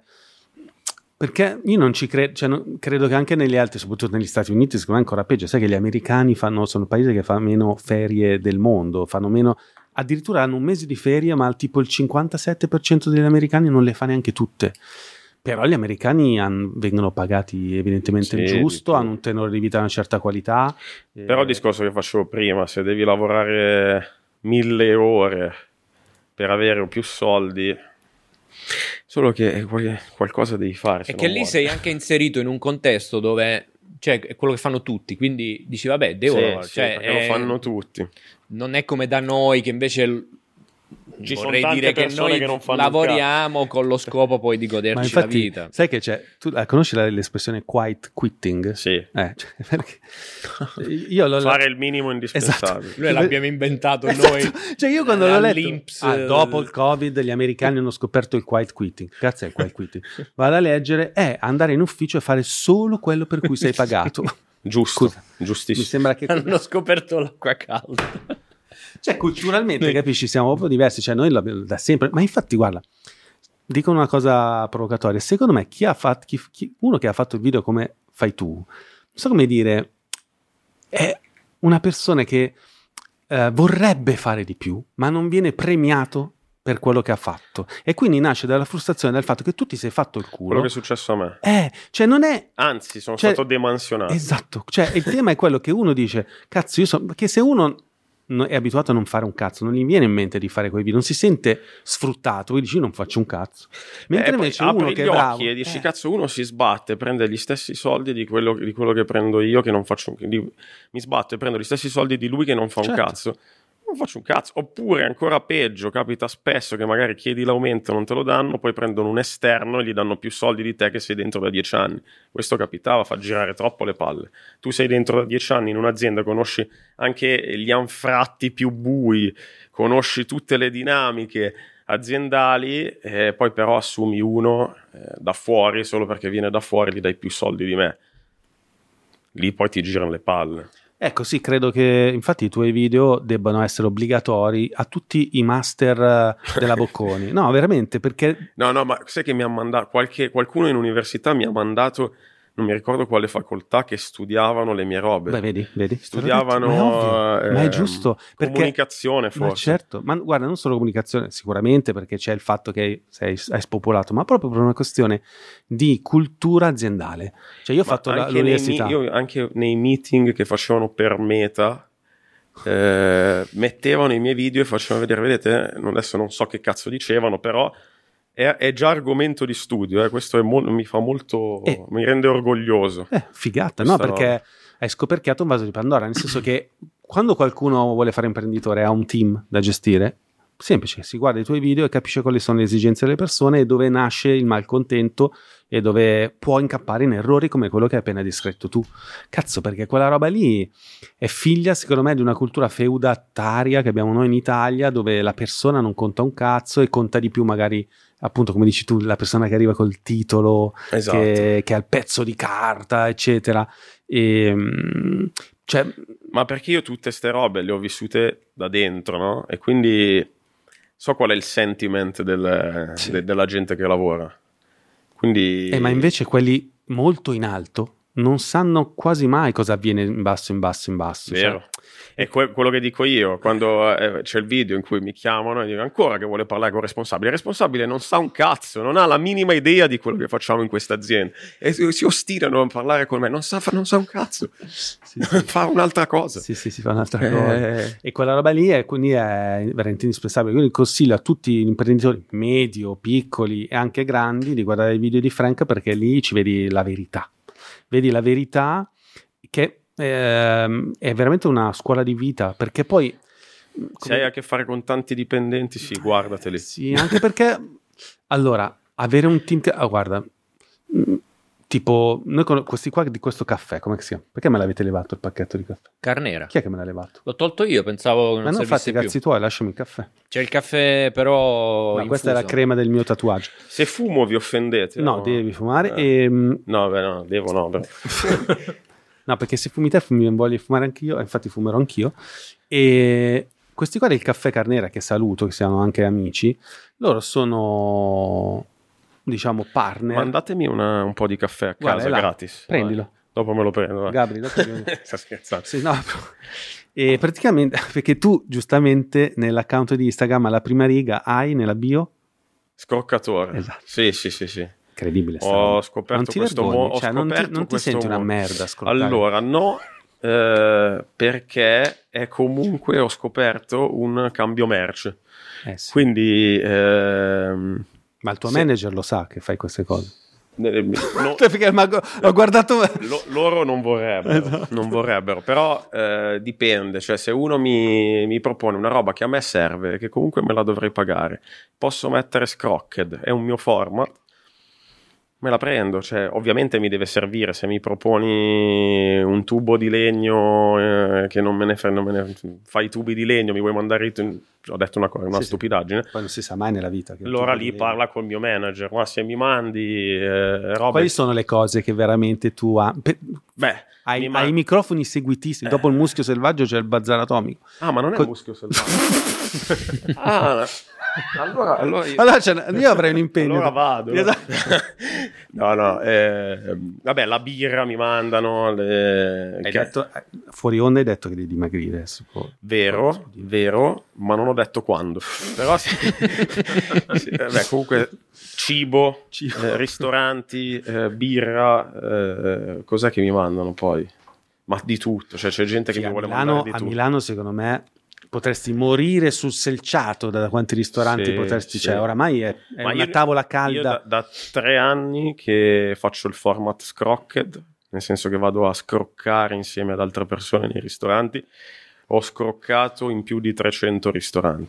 perché io non ci credo, cioè, credo che anche negli altri, soprattutto negli Stati Uniti, secondo me è ancora peggio. Sai che gli americani sono il paese che fa meno ferie del mondo, fanno meno, addirittura hanno un mese di ferie, ma tipo il 57% degli americani non le fa neanche tutte. Però gli americani vengono pagati evidentemente il giusto, hanno un tenore di vita di una certa qualità. Però il discorso che facevo prima, se devi lavorare 1000 ore per avere più soldi, solo che qualcosa devi fare. E che lì sei anche inserito in un contesto dove, cioè, è quello che fanno tutti, quindi dici vabbè, devo lavorare. Cioè, lo fanno tutti. Non è come da noi che invece... Ci vorrei sono dire che noi che non fanno con lo scopo poi di goderci infatti, la vita. Sai che c'è? Tu conosci l'espressione quiet quitting? Sì. Perché fare il minimo indispensabile. Noi l'abbiamo inventato esatto. noi. Cioè io quando l'ho letto, dopo il Covid gli americani hanno scoperto il quiet quitting. Cazzo è il quiet quitting? Vado a leggere, è andare in ufficio e fare solo quello per cui sei pagato. Giusto, Scusa, giustissimo. Mi sembra che hanno scoperto l'acqua calda. Cioè culturalmente, capisci, siamo proprio diversi, cioè noi l'abbiamo da sempre, ma infatti guarda, dico una cosa provocatoria, secondo me uno che ha fatto il video come fai tu, non so come dire, è una persona che vorrebbe fare di più, ma non viene premiato per quello che ha fatto, e quindi nasce dalla frustrazione del fatto che tu ti sei fatto il culo. Quello che è successo a me. Cioè non è... Anzi, sono stato demansionato. Esatto, cioè il tema è quello che uno dice, cazzo, che se uno... è abituato a non fare un cazzo, non gli viene in mente di fare quei video, non si sente sfruttato, poi dici io non faccio un cazzo, mentre invece uno che è bravo e dici cazzo, uno si sbatte, prende gli stessi soldi di quello che prendo io, che non faccio, mi sbatto e prendo gli stessi soldi di lui che non fa un cazzo, non faccio un cazzo. Oppure ancora peggio, capita spesso che magari chiedi l'aumento, non te lo danno, poi prendono un esterno e gli danno più soldi di te che sei dentro da 10 anni. Questo capitava, fa girare troppo le palle. Tu sei dentro da 10 anni in un'azienda, conosci anche gli anfratti più bui, conosci tutte le dinamiche aziendali, e poi però assumi uno da fuori solo perché viene da fuori, gli dai più soldi di me. Lì poi ti girano le palle. Ecco, sì, credo che infatti i tuoi video debbano essere obbligatori a tutti i master della Bocconi. No, veramente, perché... No, ma sai che mi ha mandato qualcuno in università mi ha mandato non mi ricordo quale facoltà, che studiavano le mie robe. Beh, vedi. Studiavano Ma è ovvio, ma è giusto, perché comunicazione, forse. Ma certo, ma guarda, non solo comunicazione, sicuramente, perché c'è il fatto che hai spopolato, ma proprio per una questione di cultura aziendale. Cioè io ho fatto l'università. Io anche nei meeting che facevano per Meta, mettevano i miei video e facevano vedere, vedete, adesso non so che cazzo dicevano, però è già argomento di studio, questo mi fa molto, mi rende orgoglioso. Figata, no? Perché hai scoperchiato un vaso di Pandora, nel senso che quando qualcuno vuole fare imprenditore e ha un team da gestire, semplice, si guarda i tuoi video e capisce quali sono le esigenze delle persone e dove nasce il malcontento e dove può incappare in errori come quello che hai appena descritto tu. Cazzo, perché quella roba lì è figlia, secondo me, di una cultura feudataria che abbiamo noi in Italia, dove la persona non conta un cazzo e conta di più magari, appunto, come dici tu, la persona che arriva col titolo, esatto, che ha il pezzo di carta, eccetera. Cioè, ma perché io tutte ste robe le ho vissute da dentro, no? E quindi so qual è il sentiment della gente che lavora. Quindi... ma invece quelli molto in alto non sanno quasi mai cosa avviene in basso. Vero. Cioè... È quello che dico io, quando c'è il video in cui mi chiamano e dico ancora che vuole parlare con il responsabile. Il responsabile non sa un cazzo, non ha la minima idea di quello che facciamo in questa azienda. E si ostinano a parlare con me, non sa un cazzo. Sì. Fa un'altra cosa. Sì, fa un'altra cosa. E quella roba lì quindi è veramente indispensabile. Quindi consiglio a tutti gli imprenditori medio, piccoli e anche grandi di guardare i video di Frank, perché lì ci vedi la verità. Vedi la verità che... è veramente una scuola di vita, perché poi se hai a che fare con tanti dipendenti, sì, guardateli. Sì, anche perché allora avere un team guarda, tipo noi con questi qua di questo caffè, come si chiama? Perché me l'avete levato il pacchetto di caffè? Carnera. Chi è che me l'ha levato? L'ho tolto io, pensavo che non servisse fate i cazzi tuoi, lasciami il caffè. C'è il caffè però ma questa è la crema del mio tatuaggio. Se fumo vi offendete? No, devi fumare no, devo no però. No, perché se fumi te voglio fumare anch'io, infatti fumerò anch'io. E questi qua del caffè Carnera, che saluto, che siano anche amici, loro sono, diciamo, partner. Mandatemi un po' di caffè a casa, gratis. Prendilo. Vai. Dopo me lo prendo. Vai. Gabri, sta scherzando. Sì, no. E praticamente, perché tu giustamente nell'account di Instagram alla prima riga hai nella bio? Scroccatore. Esatto. Sì. Incredibile. Ho scoperto questo mondo. Cioè, non ti senti una merda a scroccare? Allora, no, perché è comunque, ho scoperto, un cambio merce. Sì. Quindi... ma il tuo manager lo sa che fai queste cose? No, perché ho guardato... loro non vorrebbero, però dipende, cioè se uno mi propone una roba che a me serve, che comunque me la dovrei pagare, posso mettere Scrocced, è un mio format, me la prendo, cioè ovviamente mi deve servire. Se mi proponi un tubo di legno che non me ne fai i tubi di legno, mi vuoi mandare ho detto una stupidaggine. Poi non si sa mai nella vita che allora lì parla col mio manager, ma se mi mandi roba... Quali sono le cose che veramente tu hai i microfoni seguitissimi, dopo il Muschio Selvaggio c'è il Bazzar Atomico. Ma non è il Muschio Selvaggio. Allora io avrei un impegno. Allora vado. No, vabbè, la birra mi mandano. Fuori onda hai detto che devi dimagrire. Vero, ma non ho detto quando. Però vabbè, comunque cibo. Ristoranti, birra, cos'è che mi mandano poi? Ma di tutto, cioè c'è gente che mi vuole mandare di tutto. A Milano secondo me potresti morire sul selciato da quanti ristoranti potresti. Cioè oramai è una tavola calda. Io da 3 anni che faccio il format Scrocced, nel senso che vado a scroccare insieme ad altre persone nei ristoranti. Ho scroccato in più di 300 ristoranti.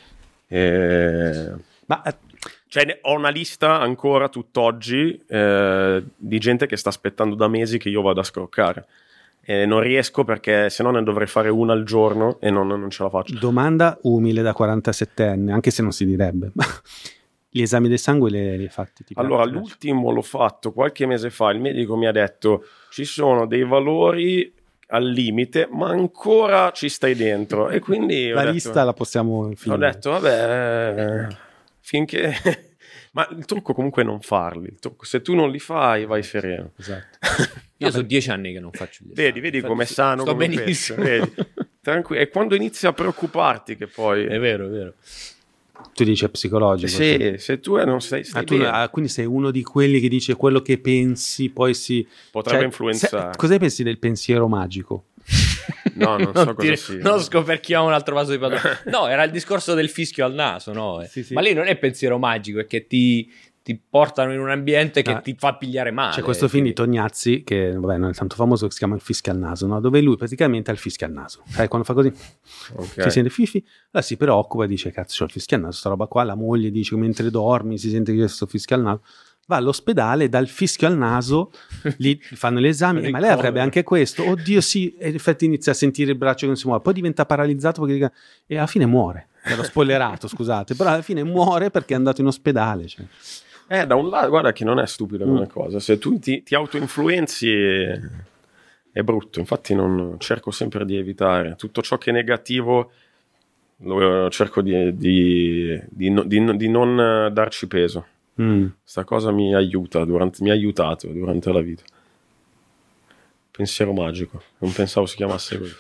Cioè, ho una lista ancora tutt'oggi di gente che sta aspettando da mesi che io vada a scroccare. Non riesco perché sennò ne dovrei fare una al giorno e non ce la faccio. Domanda umile da 47enne, anche se non si direbbe. Gli esami del sangue li hai fatti? Allora, l'ultimo l'ho fatto qualche mese fa. Il medico mi ha detto ci sono dei valori al limite, ma ancora ci stai dentro. E quindi lista la possiamo finire. Ho detto, vabbè, finché Ma il trucco comunque è non farli. Il trucco, se tu non li fai, vai sereno. Esatto. Io sono 10 anni che non faccio gli esami. Vedi com'è sano. Sto come benissimo. pesce, vedi? E quando inizi a preoccuparti che poi... È vero. Tu dici è psicologico. Sì, se tu non stai bene, quindi sei uno di quelli che dice quello che pensi, poi si... potrebbe influenzare. Cosa pensi del pensiero magico? No, non so cosa sia. Non scoperchiamo un altro vaso di Pandora. No, era il discorso del fischio al naso, no? Sì. Ma lì non è pensiero magico, è che ti portano in un ambiente che ti fa pigliare male. C'è questo film di Tognazzi che vabbè, non è tanto famoso, che si chiama Il fischio al naso, no? Dove lui praticamente ha il fischio al naso. Sai, quando fa così si sente fifi, allora si preoccupa e dice cazzo c'ho il fischio al naso, sta roba qua. La moglie dice mentre dormi si sente che questo fischio al naso. Va all'ospedale, dal fischio al naso, gli fanno gli esami, ma lei avrebbe anche questo, oddio sì, e in effetti inizia a sentire il braccio che non si muove, poi diventa paralizzato e alla fine muore, l'ho spoilerato scusate, però alla fine muore perché è andato in ospedale. Cioè. Da un lato, guarda che non è stupida come cosa, se tu ti autoinfluenzi è brutto, infatti non cerco sempre di evitare tutto ciò che è negativo, cerco di non darci peso. Sta cosa mi ha aiutato durante la vita. Pensiero magico, non pensavo si chiamasse così.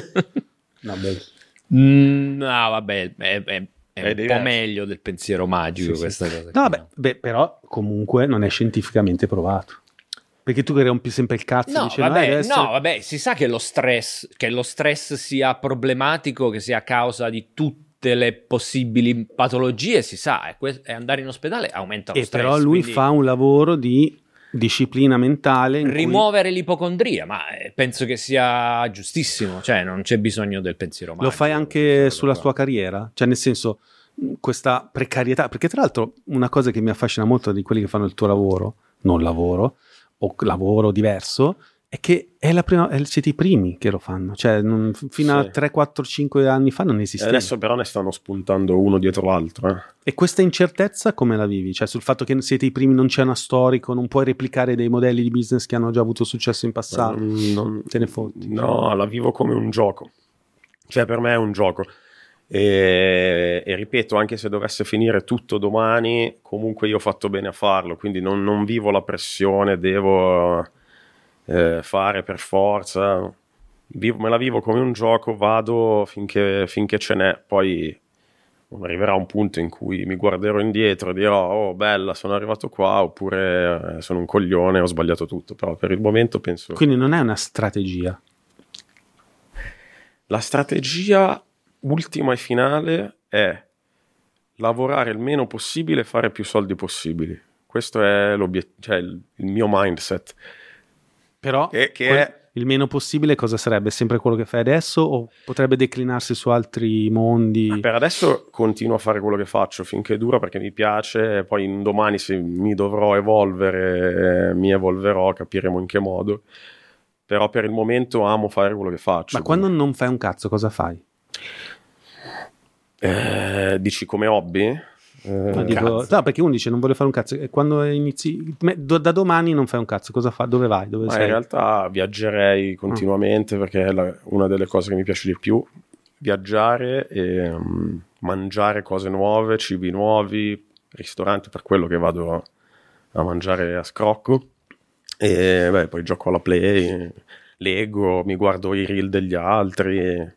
No, vabbè, è un diverso. po' meglio del pensiero magico questa cosa. No, però comunque non è scientificamente provato. Perché tu che rompi sempre il cazzo No, dicendo vabbè, si sa che lo stress sia problematico, che sia causa di tutte le possibili patologie, si sa, e andare in ospedale aumenta lo stress. Però lui fa un lavoro di disciplina mentale in rimuovere l'ipocondria, ma penso che sia giustissimo, cioè non c'è bisogno del pensiero magico. Lo fai anche sulla tua carriera? Cioè nel senso, questa precarietà, perché tra l'altro una cosa che mi affascina molto di quelli che fanno il tuo lavoro, non lavoro, o lavoro diverso, è che siete i primi che lo fanno, cioè fino a 3, 4, 5 anni fa non esisteva. Adesso però ne stanno spuntando uno dietro l'altro. E questa incertezza come la vivi? Cioè sul fatto che siete i primi, non c'è una storico, non puoi replicare dei modelli di business che hanno già avuto successo in passato, te ne fotti? No, la vivo come un gioco, cioè per me è un gioco. E ripeto, anche se dovesse finire tutto domani, comunque io ho fatto bene a farlo, quindi non vivo la pressione, devo fare per forza, me la vivo come un gioco, vado finché ce n'è, poi arriverà un punto in cui mi guarderò indietro e dirò oh bella sono arrivato qua, oppure sono un coglione, ho sbagliato tutto, però per il momento penso... Quindi non è una strategia? La strategia ultima e finale è lavorare il meno possibile e fare più soldi possibili. Questo è cioè il mio mindset. Però il meno possibile cosa sarebbe? Sempre quello che fai adesso o potrebbe declinarsi su altri mondi? Per adesso continuo a fare quello che faccio finché dura perché mi piace, e poi un domani se mi dovrò evolvere mi evolverò, capiremo in che modo. Però per il momento amo fare quello che faccio. Ma quando non fai un cazzo cosa fai? Dici come hobby? No, perché uno dice non voglio fare un cazzo e quando inizi da domani non fai un cazzo, cosa fai? Dove vai? Dove sei? In realtà viaggerei continuamente perché è una delle cose che mi piace di più, viaggiare e mangiare cose nuove, cibi nuovi, ristoranti, per quello che vado a mangiare a scrocco e poi gioco alla Play, leggo, mi guardo i reel degli altri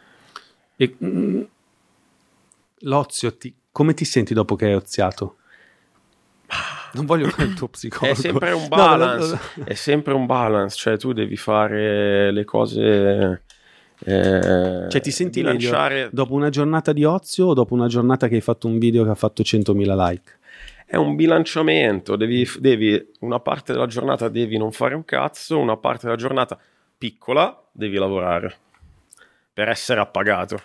l'ozio come ti senti dopo che hai oziato? Non voglio fare il tuo psicologo. È sempre un balance, è sempre un balance, cioè tu devi fare le cose... cioè ti senti meglio dopo una giornata di ozio o dopo una giornata che hai fatto un video che ha fatto 100.000 like? È un bilanciamento, devi una parte della giornata devi non fare un cazzo, una parte della giornata piccola devi lavorare per essere appagato.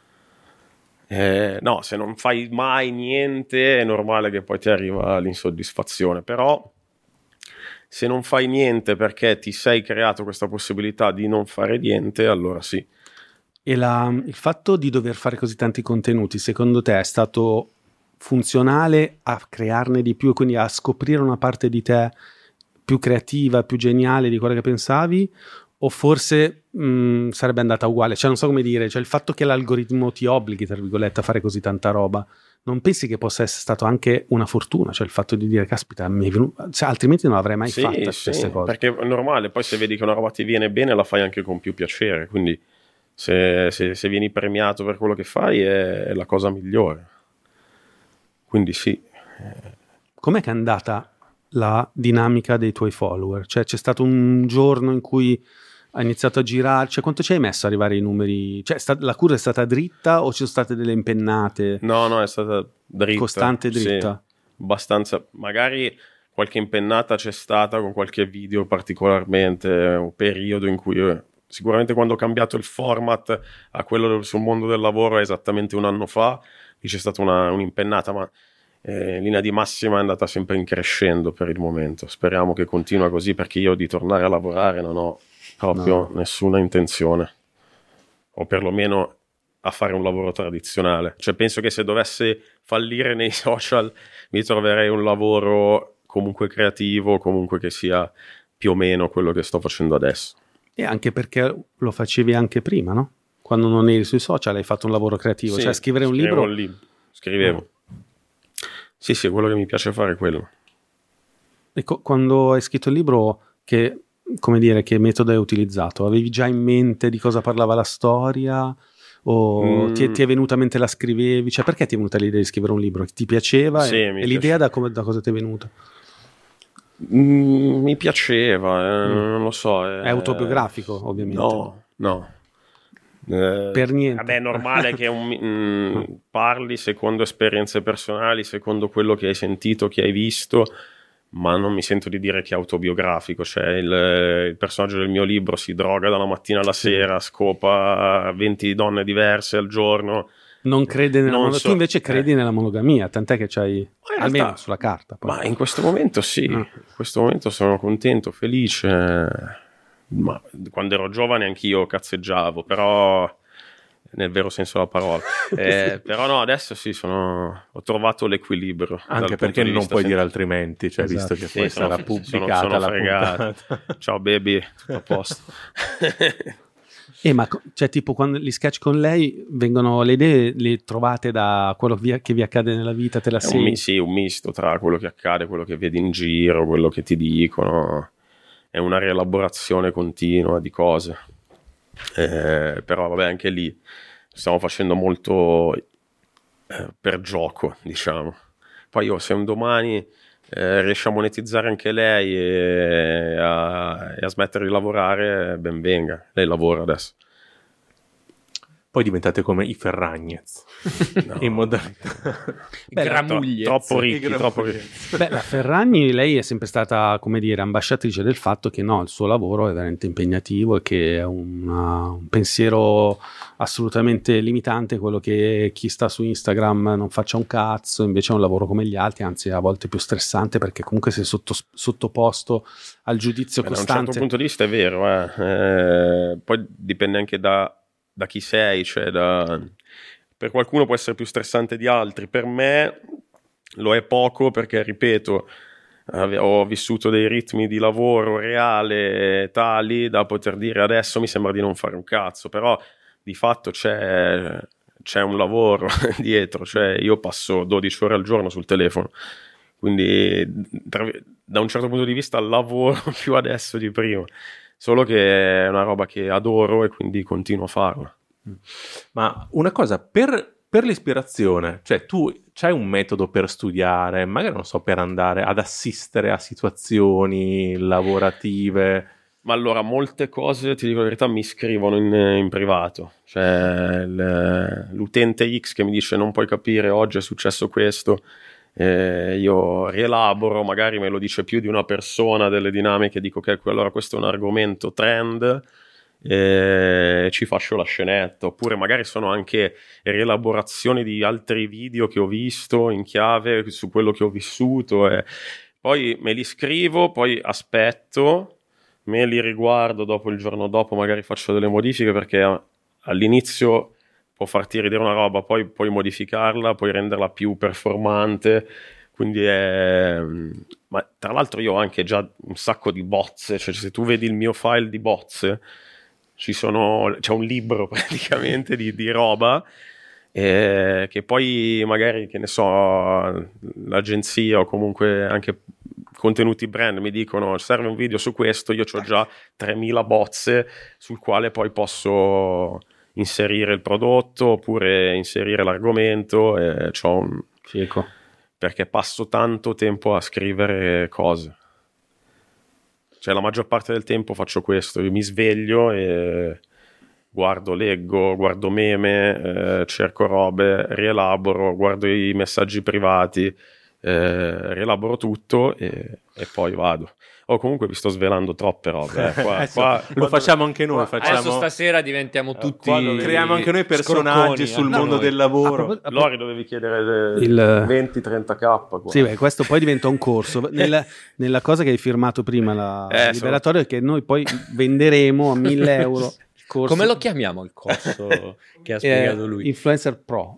No, se non fai mai niente è normale che poi ti arriva l'insoddisfazione, però se non fai niente perché ti sei creato questa possibilità di non fare niente, allora sì. E il fatto di dover fare così tanti contenuti, secondo te è stato funzionale a crearne di più e quindi a scoprire una parte di te più creativa, più geniale di quella che pensavi? O forse sarebbe andata uguale, cioè non so come dire, cioè il fatto che l'algoritmo ti obblighi, tra virgolette, a fare così tanta roba non pensi che possa essere stato anche una fortuna, cioè il fatto di dire caspita mi è venuto, cioè, altrimenti non avrei mai fatto queste cose, perché è normale, poi se vedi che una roba ti viene bene la fai anche con più piacere, quindi se vieni premiato per quello che fai è la cosa migliore, quindi sì. Com'è che è andata la dinamica dei tuoi follower? Cioè c'è stato un giorno in cui hai iniziato a girare, cioè quanto ci hai messo ad arrivare ai numeri? Cioè la curva è stata dritta o ci sono state delle impennate? No, è stata dritta. Costante dritta? Sì, abbastanza. Magari qualche impennata c'è stata con qualche video particolarmente, un periodo in cui sicuramente quando ho cambiato il format a quello sul mondo del lavoro esattamente un anno fa, lì c'è stata un'impennata, ma in linea di massima è andata sempre in crescendo per il momento. Speriamo che continua così, perché io di tornare a lavorare non ho proprio nessuna intenzione, o perlomeno a fare un lavoro tradizionale. Cioè penso che se dovessi fallire nei social mi troverei un lavoro comunque creativo, comunque che sia più o meno quello che sto facendo adesso. E anche perché lo facevi anche prima, no? Quando non eri sui social hai fatto un lavoro creativo, Sì, cioè scrivere un libro. Scrivevo. Sì, quello che mi piace fare è quello. E quando hai scritto il libro, che metodo hai utilizzato? Avevi già in mente di cosa parlava la storia? O ti è venuta a mente, la scrivevi? Cioè perché ti è venuta l'idea di scrivere un libro? Ti piaceva? Sì, e l'idea da cosa ti è venuta? Mi piaceva, non lo so. È autobiografico, ovviamente. No. Per niente. Vabbè, è normale che parli secondo esperienze personali, secondo quello che hai sentito, che hai visto, ma non mi sento di dire che è autobiografico. Cioè il personaggio del mio libro si droga dalla mattina alla sera, scopa 20 donne diverse al giorno. Non crede nella monogamia. Tu invece credi nella monogamia, tant'è che c'hai almeno realtà, sulla carta. Poi. Ma in questo momento sì, in questo momento sono contento, felice. Ma quando ero giovane anch'io cazzeggiavo, però nel vero senso della parola. Però no, adesso sì, ho trovato l'equilibrio. Anche perché non puoi dire altrimenti, cioè visto che poi sarà pubblicata sono la puntata. Ciao baby, tutto a posto. Ma cioè tipo quando gli sketch con lei vengono, le idee le trovate da quello che vi accade nella vita, te la segni? Sì, un misto tra quello che accade, quello che vedi in giro, quello che ti dicono. È una rielaborazione continua di cose. Però vabbè, anche lì stiamo facendo molto per gioco, diciamo. Poi se un domani riesce a monetizzare anche lei e a smettere di lavorare, ben venga. Lei lavora adesso. Poi diventate come i Ferragnez in modalità Gramugliez. Troppo ricchi. Beh, la Ferragni, lei è sempre stata, come dire, ambasciatrice del fatto che no, il suo lavoro è veramente impegnativo e che è un pensiero assolutamente limitante quello che chi sta su Instagram non faccia un cazzo, invece è un lavoro come gli altri, anzi a volte più stressante perché comunque sei sottoposto al giudizio costante. Da un certo punto di vista è vero, poi dipende anche da chi sei, cioè per qualcuno può essere più stressante di altri, per me lo è poco perché, ripeto, ho vissuto dei ritmi di lavoro reale tali da poter dire adesso mi sembra di non fare un cazzo, però di fatto c'è un lavoro dietro, cioè io passo 12 ore al giorno sul telefono, quindi da un certo punto di vista lavoro più adesso di prima. Solo che è una roba che adoro e quindi continuo a farla. Ma una cosa, per l'ispirazione, cioè tu c'hai un metodo per studiare, magari non so, per andare ad assistere a situazioni lavorative? Ma allora, molte cose, ti dico la verità, mi scrivono in privato. Cioè l'utente X che mi dice non puoi capire, oggi è successo questo. Io rielaboro, magari me lo dice più di una persona, delle dinamiche, dico che allora questo è un argomento trend, ci faccio la scenetta, oppure magari sono anche rielaborazioni di altri video che ho visto in chiave su quello che ho vissuto, poi me li scrivo, poi aspetto, me li riguardo dopo, il giorno dopo magari faccio delle modifiche, perché all'inizio può farti ridere una roba, poi puoi modificarla, puoi renderla più performante, quindi ma tra l'altro io ho anche già un sacco di bozze, cioè se tu vedi il mio file di bozze c'è un libro praticamente di roba, che poi magari, che ne so, l'agenzia o comunque anche contenuti brand mi dicono serve un video su questo, io ho già 3000 bozze sul quale poi posso inserire il prodotto oppure inserire l'argomento, e perché passo tanto tempo a scrivere cose. Cioè la maggior parte del tempo faccio questo, io mi sveglio e guardo, leggo, guardo meme, cerco robe, rielaboro, guardo i messaggi privati, rielaboro tutto e poi vado. Comunque vi sto svelando troppe robe. Lo facciamo anche noi. Adesso stasera diventiamo tutti. Creiamo anche noi personaggi sul mondo del lavoro. Lori dovevi chiedere il 20-30k. Sì, questo poi diventa un corso. Nella cosa che hai firmato prima, liberatorio, è che noi poi venderemo a 1.000 euro. Corso. Come lo chiamiamo il corso che ha spiegato lui? Influencer Pro.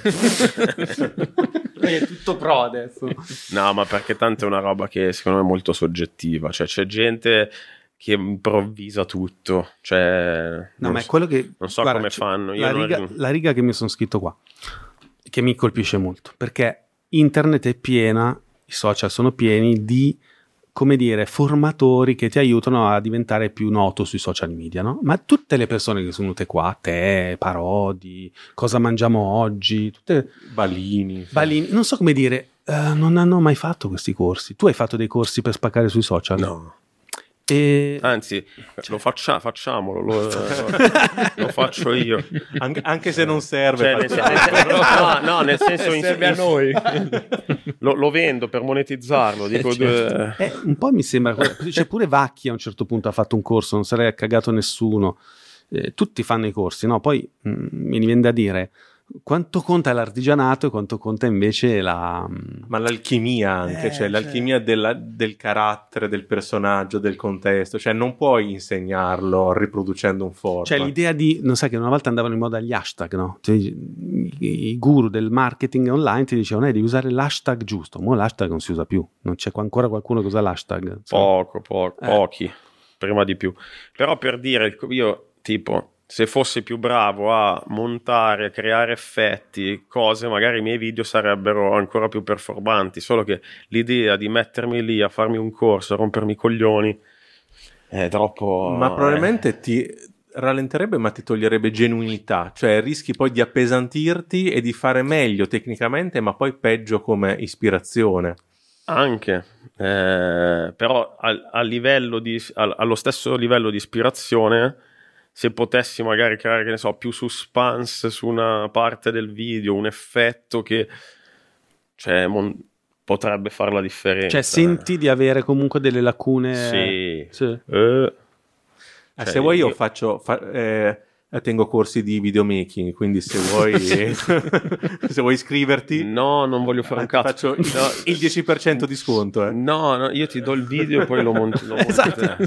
È tutto pro adesso. No, ma perché tanto è una roba che secondo me è molto soggettiva. Cioè c'è gente che improvvisa tutto. Cioè, no, ma è quello che non so come fanno. La riga che mi sono scritto qua, che mi colpisce molto, perché internet è piena, i social sono pieni di, come dire, formatori che ti aiutano a diventare più noto sui social media, no? Ma tutte le persone che sono venute qua, te, Parodi, Cosa mangiamo oggi, tutte Balini, non so come dire, non hanno mai fatto questi corsi. Tu hai fatto dei corsi per spaccare sui social? No. Anzi, facciamolo, lo faccio io, anche se non serve, nel senso serve a noi. Lo vendo per monetizzarlo, dico, un po' mi sembra, c'è pure Vacchi a un certo punto ha fatto un corso, non se l'è cagato nessuno, tutti fanno i corsi, no? Poi mi viene da dire quanto conta l'artigianato e quanto conta invece ma l'alchimia anche, cioè l'alchimia del carattere, del personaggio, del contesto, cioè non puoi insegnarlo riproducendo un format. Cioè l'idea di, non sai che una volta andavano in moda gli hashtag, no? Cioè, i guru del marketing online ti dicevano devi usare l'hashtag giusto, ma l'hashtag non si usa più, non c'è ancora qualcuno che usa l'hashtag. Pochi, prima di più. Però per dire, io tipo, se fossi più bravo a montare, creare effetti, cose, magari i miei video sarebbero ancora più performanti, solo che l'idea di mettermi lì a farmi un corso, a rompermi i coglioni è troppo... Ma probabilmente ti rallenterebbe, ma ti toglierebbe genuinità, cioè rischi poi di appesantirti e di fare meglio tecnicamente, ma poi peggio come ispirazione. Anche, però allo stesso livello di ispirazione, se potessi magari creare, che ne so, più suspense su una parte del video, un effetto che potrebbe fare la differenza. Cioè senti di avere comunque delle lacune? Sì. Se vuoi io tengo corsi di videomaking, quindi se vuoi se vuoi iscriverti, no, non voglio fare un cazzo, faccio il 10% di sconto. No, io ti do il video e poi lo monto. Esatto.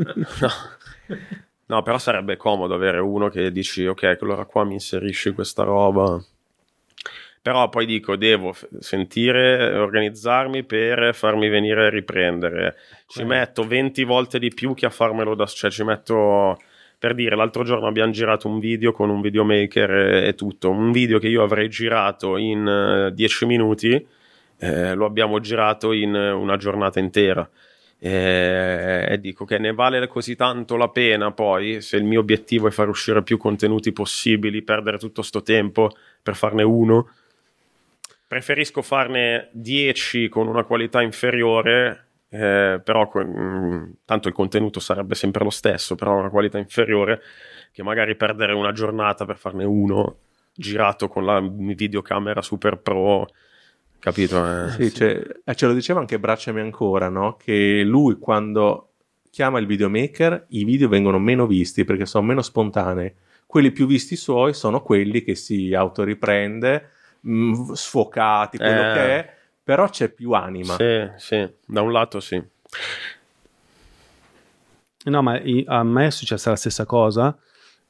No, però sarebbe comodo avere uno che dici ok, allora qua mi inserisci questa roba. Però poi dico, devo sentire, organizzarmi per farmi venire a riprendere. Ci metto 20 volte di più che a farmelo cioè ci metto, per dire, l'altro giorno abbiamo girato un video con un videomaker e tutto. Un video che io avrei girato in 10 minuti, lo abbiamo girato in una giornata intera. E dico che ne vale così tanto la pena poi, se il mio obiettivo è far uscire più contenuti possibili, perdere tutto sto tempo per farne uno. Preferisco farne 10 con una qualità inferiore, però tanto il contenuto sarebbe sempre lo stesso, però una qualità inferiore, che magari perdere una giornata per farne uno girato con la videocamera super pro, capito? Sì. Ce lo diceva anche Bracciami Ancora, no? Che lui quando chiama il videomaker i video vengono meno visti perché sono meno spontanei. Quelli più visti suoi sono quelli che si autoriprende, sfocati, quello che è, però c'è più anima. Sì, da un lato sì. No, ma a me è successa la stessa cosa.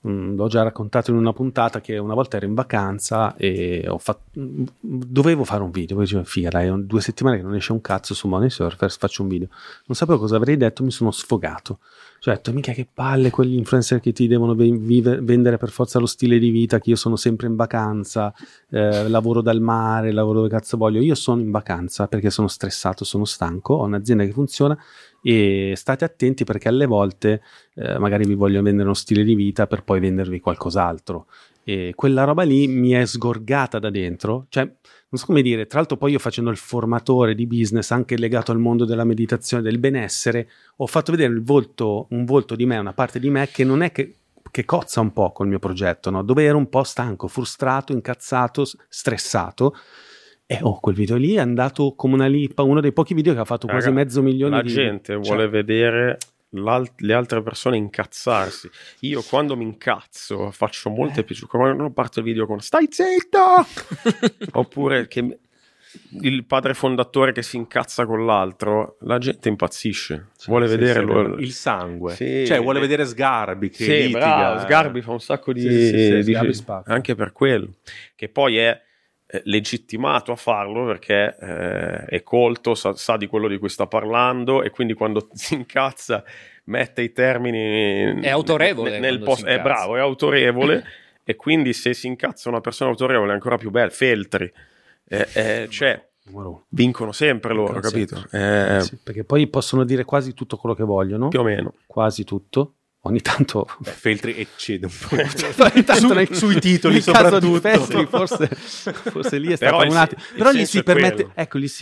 l'ho già raccontato in una puntata, che una volta ero in vacanza e dovevo fare un video, poi dicevo, figa dai, 2 settimane che non esce un cazzo su Money Surfers, faccio un video. Non sapevo cosa avrei detto, mi sono sfogato. Cioè ho detto, mica che palle quegli influencer che ti devono vendere per forza lo stile di vita, che io sono sempre in vacanza, lavoro dal mare, lavoro dove cazzo voglio. Io sono in vacanza perché sono stressato, sono stanco, ho un'azienda che funziona, e state attenti perché alle volte magari vi voglio vendere uno stile di vita per poi vendervi qualcos'altro. E quella roba lì mi è sgorgata da dentro, cioè non so come dire. Tra l'altro poi io, facendo il formatore di business anche legato al mondo della meditazione, del benessere, ho fatto vedere un volto di me, una parte di me che non è che cozza un po' col mio progetto, no? Dove ero un po' stanco, frustrato, incazzato, stressato. E quel video lì è andato come una lippa, uno dei pochi video che ha fatto quasi 500.000 la gente vuole vedere le altre persone incazzarsi. Io quando mi incazzo faccio molte più, quando parto il video con stai zitto oppure che il padre fondatore che si incazza con l'altro, la gente impazzisce, vuole vedere il sangue, sì, cioè vuole vedere Sgarbi che litiga. Bravo, Sgarbi fa un sacco di Sgarbi spacca. Anche per quello, che poi è legittimato a farlo perché è colto, sa di quello di cui sta parlando, e quindi quando si incazza mette i termini, è autorevole nel posto, è bravo, è autorevole e quindi se si incazza una persona autorevole è ancora più bello, feltri, cioè vincono sempre loro, capito? Sì, perché poi possono dire quasi tutto quello che vogliono, più o meno, quasi tutto. Ogni tanto Feltri eccede un po'. sui titoli, soprattutto Feltri, forse lì è stato un attimo, però gli si permette, ecco, gli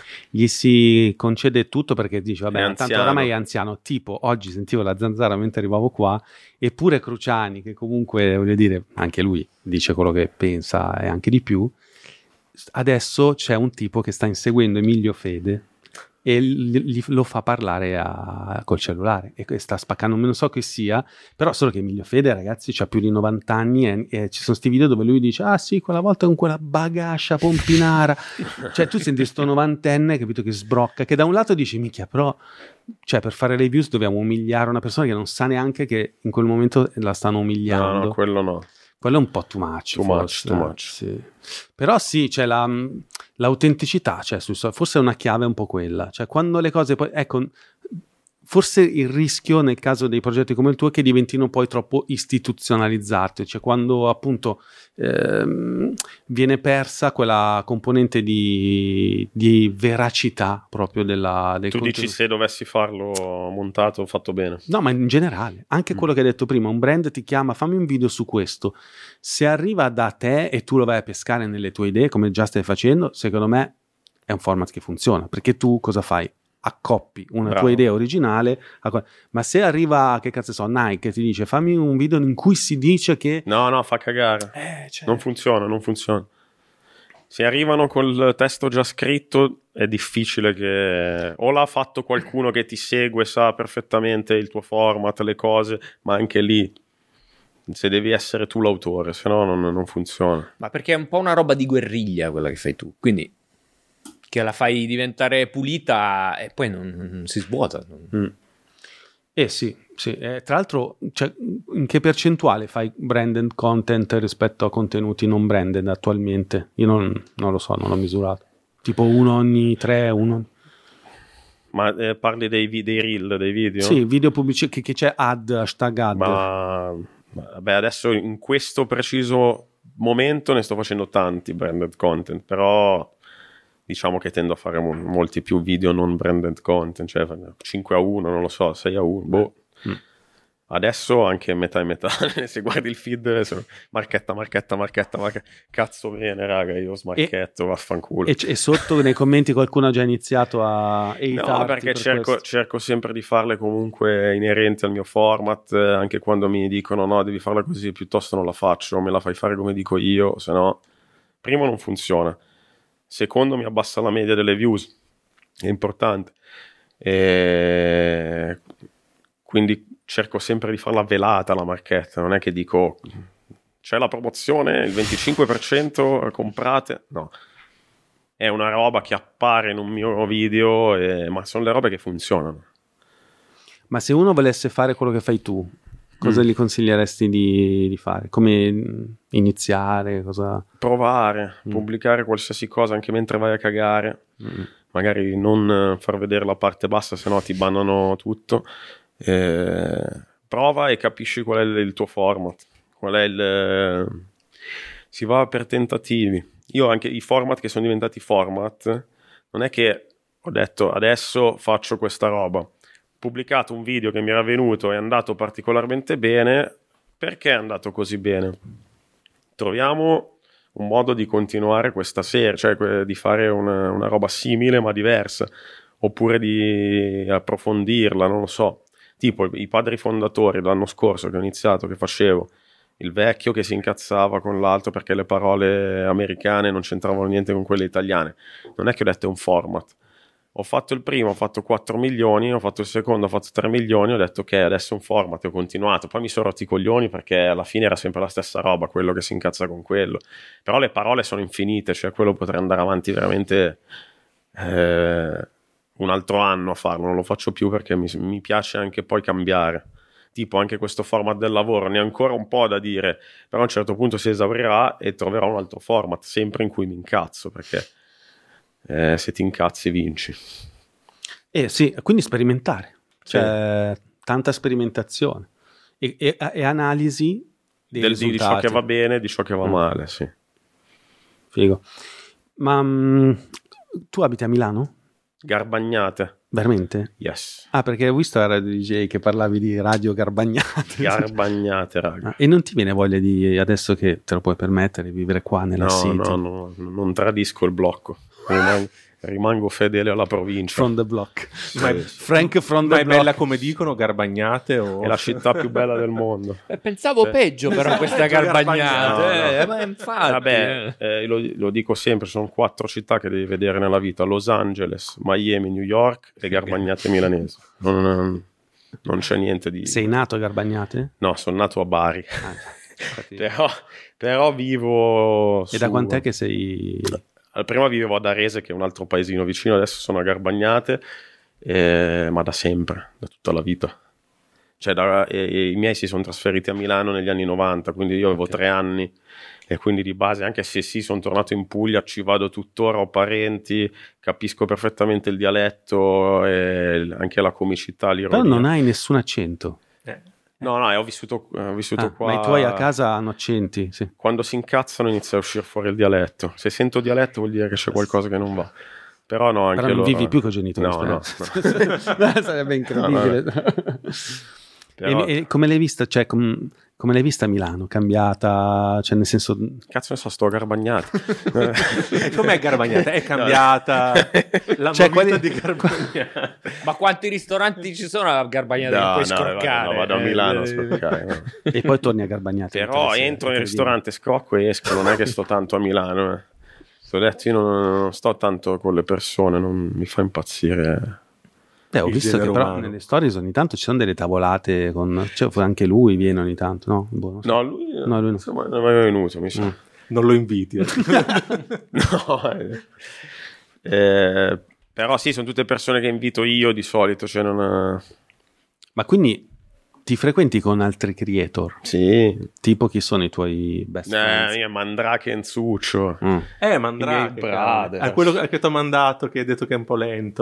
si concede tutto perché dice vabbè, tanto oramai è anziano. Tipo oggi sentivo la Zanzara mentre arrivavo qua, eppure Cruciani, che comunque voglio dire anche lui dice quello che pensa e anche di più, adesso c'è un tipo che sta inseguendo Emilio Fede e lo fa parlare col cellulare e sta spaccando, non so che sia, però solo che Emilio Fede, ragazzi, c'ha più di 90 anni e ci sono sti video dove lui dice sì, quella volta con quella bagascia pompinara cioè tu senti sto novantenne, capito, che sbrocca, che da un lato dici minchia, però cioè per fare le views dobbiamo umiliare una persona che non sa neanche che in quel momento la stanno umiliando. No, quello no. Quello è un po' too much. Sì. Però sì, c'è l'autenticità, cioè, forse è una chiave un po' quella. Cioè, quando le cose poi, ecco, forse il rischio nel caso dei progetti come il tuo è che diventino poi troppo istituzionalizzati, cioè quando appunto viene persa quella componente di veracità proprio del tu contenuto. Dici se dovessi farlo montato fatto bene? No, ma in generale, anche quello che hai detto prima, un brand ti chiama, fammi un video su questo, se arriva da te e tu lo vai a pescare nelle tue idee come già stai facendo, secondo me è un format che funziona, perché tu cosa fai? Accoppi una tua idea originale, ma se arriva, che cazzo so, Nike ti dice fammi un video in cui si dice che no, fa cagare, non funziona. Se arrivano col testo già scritto è difficile che o l'ha fatto qualcuno che ti segue, sa perfettamente il tuo format, le cose, ma anche lì se devi essere tu l'autore, se no non funziona. Ma perché è un po' una roba di guerriglia quella che fai tu, quindi che la fai diventare pulita e poi non si svuota. Sì. Tra l'altro, cioè, in che percentuale fai branded content rispetto a contenuti non branded attualmente? Io non lo so, non l'ho misurato. Tipo 1 ogni 3, 1. Ma parli dei reel, dei video? Sì, video pubblici che c'è hashtag ad. Ma vabbè, adesso in questo preciso momento ne sto facendo tanti branded content, però diciamo che tendo a fare molti più video non branded content, cioè 5-1, non lo so, 6-1, Adesso anche metà e metà, se guardi il feed, marchetta, cazzo bene raga, io smarchetto, vaffanculo. E sotto nei commenti qualcuno ha già iniziato a no, perché cerco sempre di farle comunque inerenti al mio format, anche quando mi dicono no, devi farla così, piuttosto non la faccio, me la fai fare come dico io, se no, primo non funziona. Secondo, mi abbassa la media delle views, è importante. Quindi cerco sempre di farla velata la marchetta, non è che dico c'è la promozione, il 25% comprate, no. È una roba che appare in un mio video, ma sono le robe che funzionano. Ma se uno volesse fare quello che fai tu, cosa gli consiglieresti di fare? Come iniziare? Cosa... Provare, pubblicare qualsiasi cosa anche mentre vai a cagare. Magari non far vedere la parte bassa, se no ti bannano tutto. Prova e capisci qual è il tuo format. Qual è si va per tentativi. Io anche i format che sono diventati format, non è che ho detto adesso faccio questa roba. Ho pubblicato un video che mi era venuto, è andato particolarmente bene. Perché è andato così bene? Troviamo un modo di continuare questa serie, cioè di fare una roba simile ma diversa, oppure di approfondirla, non lo so. Tipo i padri fondatori l'anno scorso che ho iniziato, che facevo il vecchio che si incazzava con l'altro perché le parole americane non c'entravano niente con quelle italiane. Non è che ho detto è un format. Ho fatto il primo, ho fatto 4 milioni, ho fatto il secondo, ho fatto 3 milioni, ho detto ok, adesso è un format, ho continuato. Poi mi sono rotti i coglioni perché alla fine era sempre la stessa roba, quello che si incazza con quello. Però le parole sono infinite, cioè quello potrei andare avanti veramente un altro anno a farlo, non lo faccio più perché mi piace anche poi cambiare. Tipo anche questo format del lavoro, ne ho ancora un po' da dire, però a un certo punto si esaurirà e troverò un altro format, sempre in cui mi incazzo, perché se ti incazzi vinci. Sì, quindi sperimentare, cioè tanta sperimentazione e analisi dei di risultati. ciò che va bene, di ciò che va male, sì. Figo. Ma tu abiti a Milano? Garbagnate. Veramente? Yes. Ah, perché ho visto a Radio DJ che parlavi di radio Garbagnate. Garbagnate, raga. E non ti viene voglia di, adesso che te lo puoi permettere, di vivere qua nella City? No, non tradisco il blocco. Rimango fedele alla provincia. From the block. Sì. Frank from the Ma è block. bella come dicono, Garbagnate? O... È la città più bella del mondo. Pensavo peggio però questa Garbagnate. No. Ma infatti. Vabbè, lo dico sempre, sono 4 città che devi vedere nella vita: Los Angeles, Miami, New York e Garbagnate milanese. Non c'è niente di... Sei nato a Garbagnate? No, sono nato a Bari. Infatti. però vivo E da quant'è che sei... Prima vivevo ad Arese, che è un altro paesino vicino, adesso sono a Garbagnate, ma da sempre, da tutta la vita. Cioè, i miei si sono trasferiti a Milano negli anni 90, quindi io avevo 3 anni, e quindi di base, anche se sì, sono tornato in Puglia, ci vado tuttora, ho parenti, capisco perfettamente il dialetto e anche la comicità, l'ironia. Però non hai nessun accento. No, ho vissuto qua. Ma i tuoi a casa hanno accenti, sì. Quando si incazzano inizia a uscire fuori il dialetto. Se sento dialetto vuol dire che c'è qualcosa che non va. Però no, anche Però non vivi più con i genitori. No. Sarebbe incredibile. No. Però... E come l'hai vista? Cioè, come l'hai vista a Milano? Cambiata? Cioè, nel senso... Cazzo ne so, sto a Garbagnate. Com'è Garbagnate? È cambiata la movida di Garbagnate. Ma quanti ristoranti ci sono a Garbagnate che puoi scroccare? No, vado a Milano a scroccare. No. E poi torni a Garbagnate. Però entro nel ristorante, scrocco e esco. Non è che sto tanto a Milano. T'ho detto, io non sto tanto con le persone, non mi fa impazzire. Ho visto che però nelle stories ogni tanto ci sono delle tavolate con... Cioè, anche lui viene ogni tanto, no? Boh, no, lui non insomma, non è mai venuto, mi sa. Non lo inviti. No. Però sì, sono tutte persone che invito io di solito, cioè non... Ma quindi ti frequenti con altri creator? Sì. Tipo chi sono i tuoi best friends? Mandrake e Nzuccio. Mandrake. È quello che ti ho mandato, che hai detto che è un po' lento.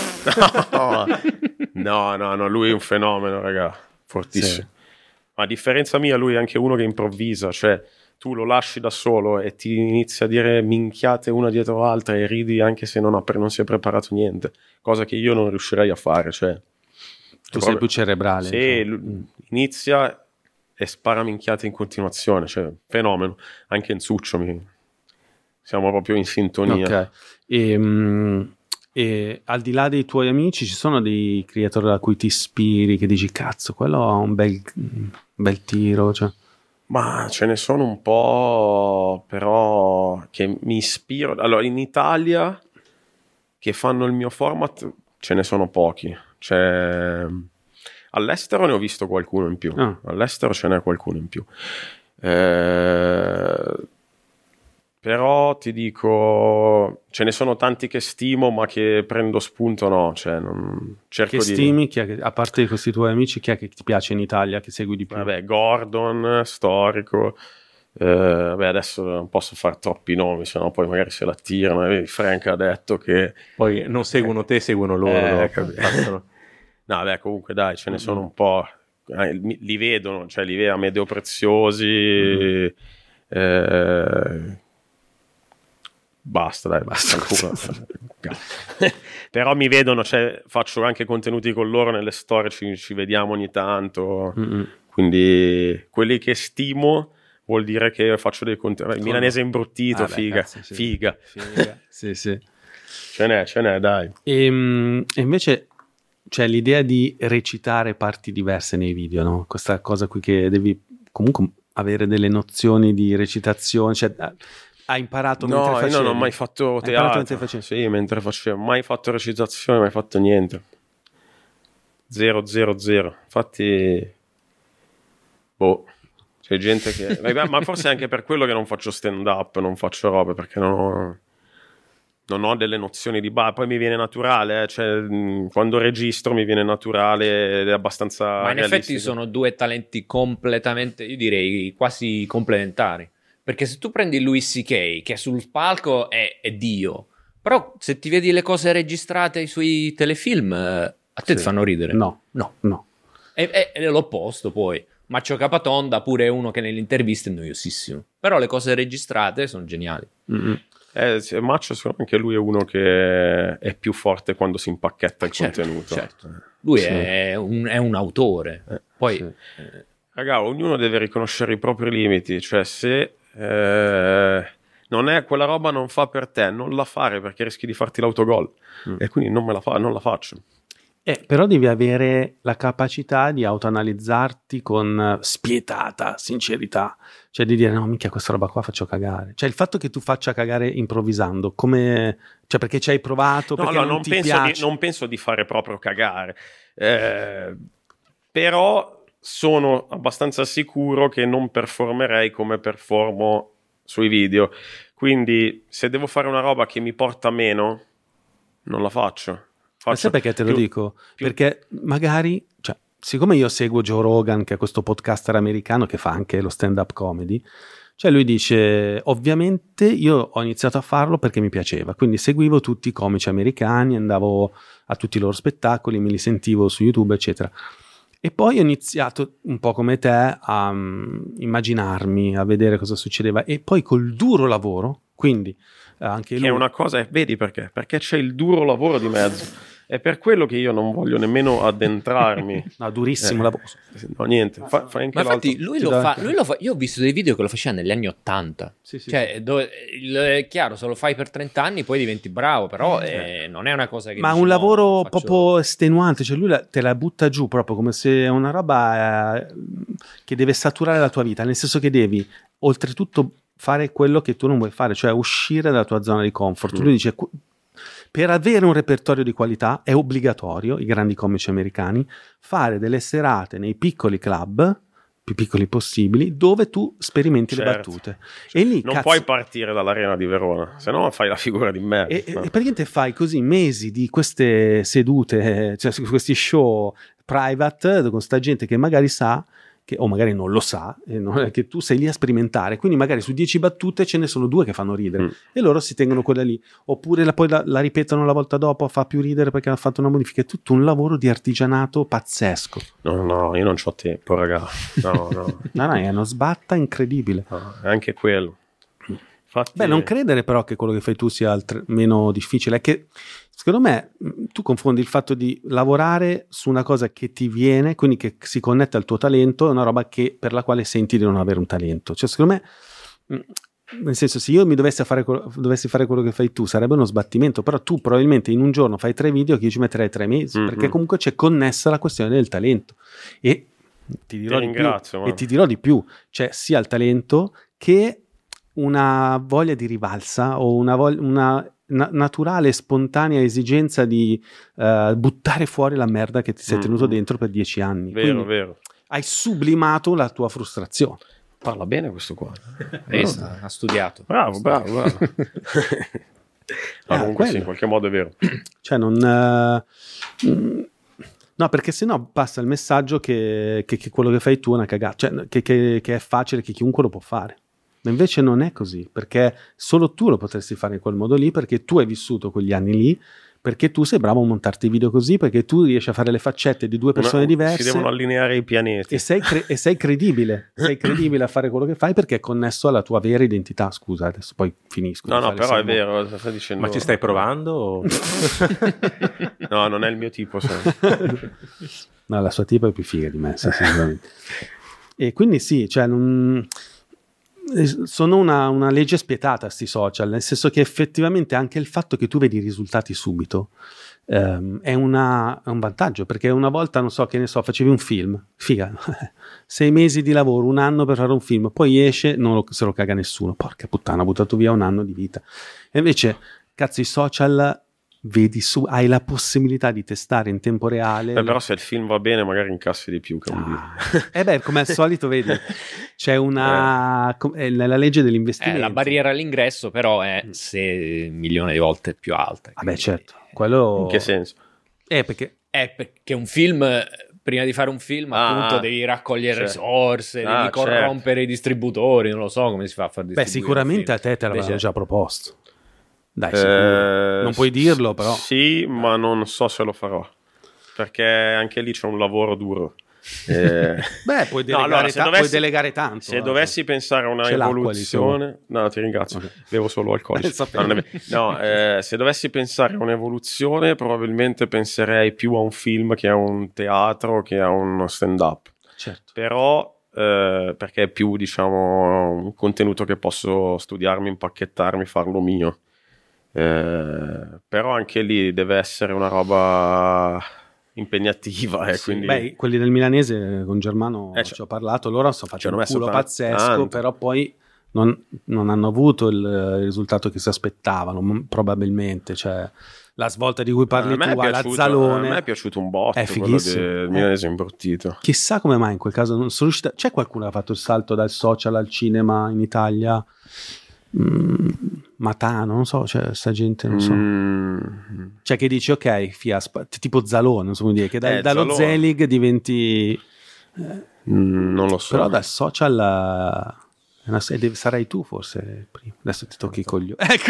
No, lui è un fenomeno, raga, fortissimo. Sì. Ma a differenza mia, lui è anche uno che improvvisa, cioè tu lo lasci da solo e ti inizia a dire minchiate una dietro l'altra e ridi anche se non si è preparato niente, cosa che io non riuscirei a fare, cioè tu sei più cerebrale. Sì, inizia e spara minchiate in continuazione, cioè fenomeno. Anche Nzuccio siamo proprio in sintonia. Ok. E al di là dei tuoi amici ci sono dei creator a cui ti ispiri, che dici cazzo, quello ha un bel tiro, cioè. Ma ce ne sono un po', però che mi ispiro. Allora, in Italia che fanno il mio format ce ne sono pochi. Cioè, all'estero ne ho visto qualcuno in più. All'estero ce n'è qualcuno in più. Però però ti dico, ce ne sono tanti che stimo, ma che prendo spunto no, cioè non cerco Che di... stimi, a parte questi tuoi amici, chi è che ti piace in Italia, che segui di più? Vabbè, Gordon, storico. Vabbè, adesso non posso fare troppi nomi, sennò poi magari se la tirano. Frank ha detto che... Poi non seguono te, seguono loro. No, vabbè, comunque dai, ce ne sono un po'. Li vedono, cioè li vedo Amedeo Preziosi. Basta, dai, basta ancora. Però mi vedono, cioè faccio anche contenuti con loro nelle storie, ci vediamo ogni tanto. Quindi quelli che stimo vuol dire che faccio dei contenuti. Il milanese imbruttito, figa. Cazzo, sì. Figa. Sì, sì. Ce n'è, dai. E invece c'è l'idea di recitare parti diverse nei video, no? Questa cosa qui che devi comunque avere delle nozioni di recitazione, cioè hai imparato mentre facevi? No, non ho mai fatto teatro. Sì, mentre facevo. Mai fatto recitazione, mai fatto niente. 0. Infatti, c'è gente che... ma forse è anche per quello che non faccio stand up, non faccio robe, perché non ho delle nozioni di base. Poi mi viene naturale, cioè quando registro mi viene naturale ed è abbastanza Ma in realistico. effetti sono due talenti completamente, io direi quasi complementari. Perché se tu prendi Louis C.K., che sul palco è Dio, però se ti vedi le cose registrate sui telefilm, a te ti fanno ridere. No. È l'opposto poi. Maccio Capatonda pure è uno che nelle interviste è noiosissimo. Però le cose registrate sono geniali. Maccio, anche lui è uno che è più forte quando si impacchetta il contenuto. Certo. Lui è un autore. Poi... Raga, ognuno deve riconoscere i propri limiti, cioè se non è quella roba non fa per te, non la fare perché rischi di farti l'autogol e quindi non la faccio. Però devi avere la capacità di autoanalizzarti con spietata sincerità, cioè di dire no, minchia, questa roba qua faccio cagare. Cioè il fatto che tu faccia cagare improvvisando, come, cioè perché ci hai provato, perché non ti piace. Non penso di fare proprio cagare, però sono abbastanza sicuro che non performerei come performo sui video, quindi se devo fare una roba che mi porta meno non la faccio. Ma sai perché te lo dico? Perché magari, cioè, siccome io seguo Joe Rogan, che è questo podcaster americano che fa anche lo stand-up comedy, cioè lui dice, ovviamente io ho iniziato a farlo perché mi piaceva, quindi seguivo tutti i comici americani, andavo a tutti i loro spettacoli, me li sentivo su YouTube, eccetera. E poi ho iniziato un po' come te a immaginarmi, a vedere cosa succedeva, e poi col duro lavoro, quindi anche lui... Che è una cosa, vedi perché? Perché c'è il duro lavoro di mezzo. È per quello che io non voglio nemmeno addentrarmi. No, durissimo lavoro. No, niente. Fa anche ma infatti l'altro. lui lo fa. Io ho visto dei video che lo faceva negli anni 80. Cioè, dove, è chiaro, se lo fai per 30 anni poi diventi bravo, però non è una cosa che... Ma dici, un lavoro faccio... proprio estenuante, cioè lui te la butta giù proprio come se è una roba che deve saturare la tua vita, nel senso che devi oltretutto fare quello che tu non vuoi fare, cioè uscire dalla tua zona di comfort. Lui dice, per avere un repertorio di qualità è obbligatorio, i grandi comici americani, fare delle serate nei piccoli club, più piccoli possibili, dove tu sperimenti le battute. E lì, non puoi partire dall'Arena di Verona, se no fai la figura di merda. E praticamente fai così mesi di queste sedute, cioè questi show private con sta gente che magari sa, o magari non lo sa, che tu sei lì a sperimentare, quindi magari su 10 battute ce ne sono 2 che fanno ridere e loro si tengono quella lì, oppure poi la ripetono la volta dopo, fa più ridere perché hanno fatto una modifica. È tutto un lavoro di artigianato pazzesco. No, io non c'ho tempo, raga. No. No, è uno sbatta incredibile. No, è anche quello. Infatti... non credere però che quello che fai tu sia meno difficile, è che secondo me tu confondi il fatto di lavorare su una cosa che ti viene, quindi che si connette al tuo talento, e una roba per la quale senti di non avere un talento. Cioè secondo me, nel senso, se io dovessi fare quello che fai tu sarebbe uno sbattimento, però tu probabilmente in un giorno fai 3 video che io ci metterei 3 mesi, perché comunque c'è connessa la questione del talento. E ti dirò di più, cioè sia il talento che una voglia di rivalsa o una naturale, spontanea esigenza di buttare fuori la merda che ti sei tenuto dentro per 10 anni. Vero. Hai sublimato la tua frustrazione. Parla bene questo qua. Ha studiato. Bravo. Comunque sì, in qualche modo è vero. Cioè non... no, perché sennò passa il messaggio che quello che fai tu è una cagata, cioè che è facile, che chiunque lo può fare. Ma invece non è così, perché solo tu lo potresti fare in quel modo lì, perché tu hai vissuto quegli anni lì, perché tu sei bravo a montarti video così, perché tu riesci a fare le faccette di due persone diverse. Si devono allineare i pianeti. E sei credibile. Sei credibile a fare quello che fai perché è connesso alla tua vera identità. Scusa, adesso poi finisco. No, però è vero. Stai dicendo... Ma ci stai provando? O... No, non è il mio tipo. No, la sua tipo è più figa di me, sicuramente. E quindi sì, cioè sono una legge spietata sti social, nel senso che effettivamente anche il fatto che tu vedi i risultati subito è un vantaggio, perché una volta, non so, che ne so, facevi un film, figa, 6 mesi di lavoro, 1 anno per fare un film, poi esce, se lo caga nessuno, porca puttana, ha buttato via 1 anno di vita. E invece, cazzo, i social... vedi hai la possibilità di testare in tempo reale. Però se il film va bene magari incassi di più, come al solito vedi c'è nella legge dell'investimento la barriera all'ingresso però è 6 milioni di volte più alta. Certo, quello... In che senso? Perché un film, prima di fare un film appunto devi raccogliere risorse, devi corrompere i distributori, non lo so come si fa a far distribuire. Sicuramente a te l'avevano già proposto. Dai, non puoi dirlo, però. Sì, ma non so se lo farò. Perché anche lì c'è un lavoro duro. Puoi delegare tanto. Se dovessi pensare a una evoluzione... No, ti ringrazio. Okay. Bevo solo alcolici. Se dovessi pensare a un'evoluzione, probabilmente penserei più a un film che a un teatro, che a uno stand-up. Certo. Però... perché è più, diciamo, un contenuto che posso studiarmi, impacchettarmi, farlo mio. Però anche lì deve essere una roba impegnativa. Quindi... quelli del milanese con Germano ci ho parlato, loro sono fatti un culo pazzesco, però poi non hanno avuto il risultato che si aspettavano, probabilmente. Cioè, la svolta di cui parli tu alla Zalone, a me è piaciuto un botto, è fighissimo. Quello del milanese imbruttito. Chissà come mai in quel caso non sono riuscito. C'è qualcuno che ha fatto il salto dal social al cinema in Italia? Matano, non so, cioè sta gente, non so, cioè che dici ok, tipo Zalone, non so come dire, che dallo Zelig diventi non lo so, però dal social sarai tu forse prima. Adesso ti tocchi i coglioni, ecco.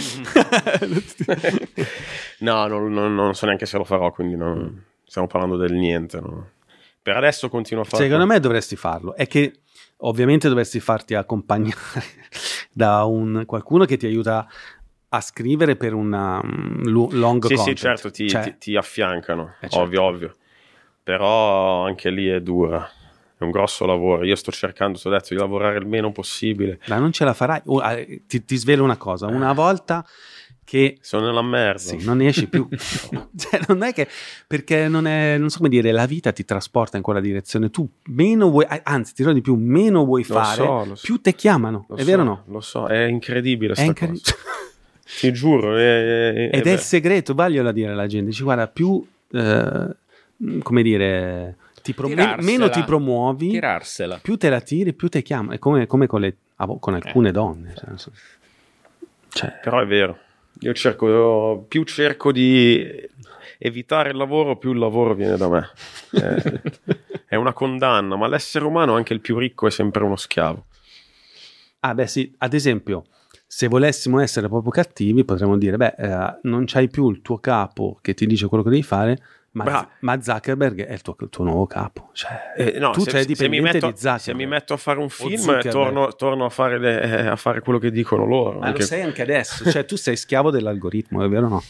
No, non so neanche se lo farò, quindi stiamo parlando del niente, no? Per adesso continuo a farlo. Secondo me dovresti farlo, è che ovviamente dovresti farti accompagnare da qualcuno che ti aiuta a scrivere per una long content. Sì, certo, ti affiancano, certo. Ovvio. Però anche lì è dura, è un grosso lavoro. Io sto cercando, ti ho detto, di lavorare il meno possibile. Ma non ce la farai. Ti svelo una cosa, una volta che sono nella merda, sì, non ne esci più. Cioè, non è che, perché non so come dire, la vita ti trasporta in quella direzione, tu meno vuoi, anzi ti dirò di più, meno vuoi fare, lo so. Più te chiamano, è vero o no? Lo so, è incredibile sta cosa. Ti giuro, ed è il segreto, vaglio dire alla gente, dici guarda, più come dire, meno ti promuovi, tirarsela. Più te la tiri, più te chiamano, è come con alcune donne, cioè. Però è vero. Io cerco di evitare il lavoro, più il lavoro viene da me. È una condanna, ma l'essere umano, anche il più ricco, è sempre uno schiavo. Sì, ad esempio, se volessimo essere proprio cattivi, potremmo dire, non c'hai più il tuo capo che ti dice quello che devi fare, ma Zuckerberg è il tuo nuovo capo. Cioè, tu sei dipendente di Zuckerberg. Se mi metto a fare un film, torno a fare quello che dicono loro. Ma lo sei anche adesso, cioè tu sei schiavo dell'algoritmo, è vero o no?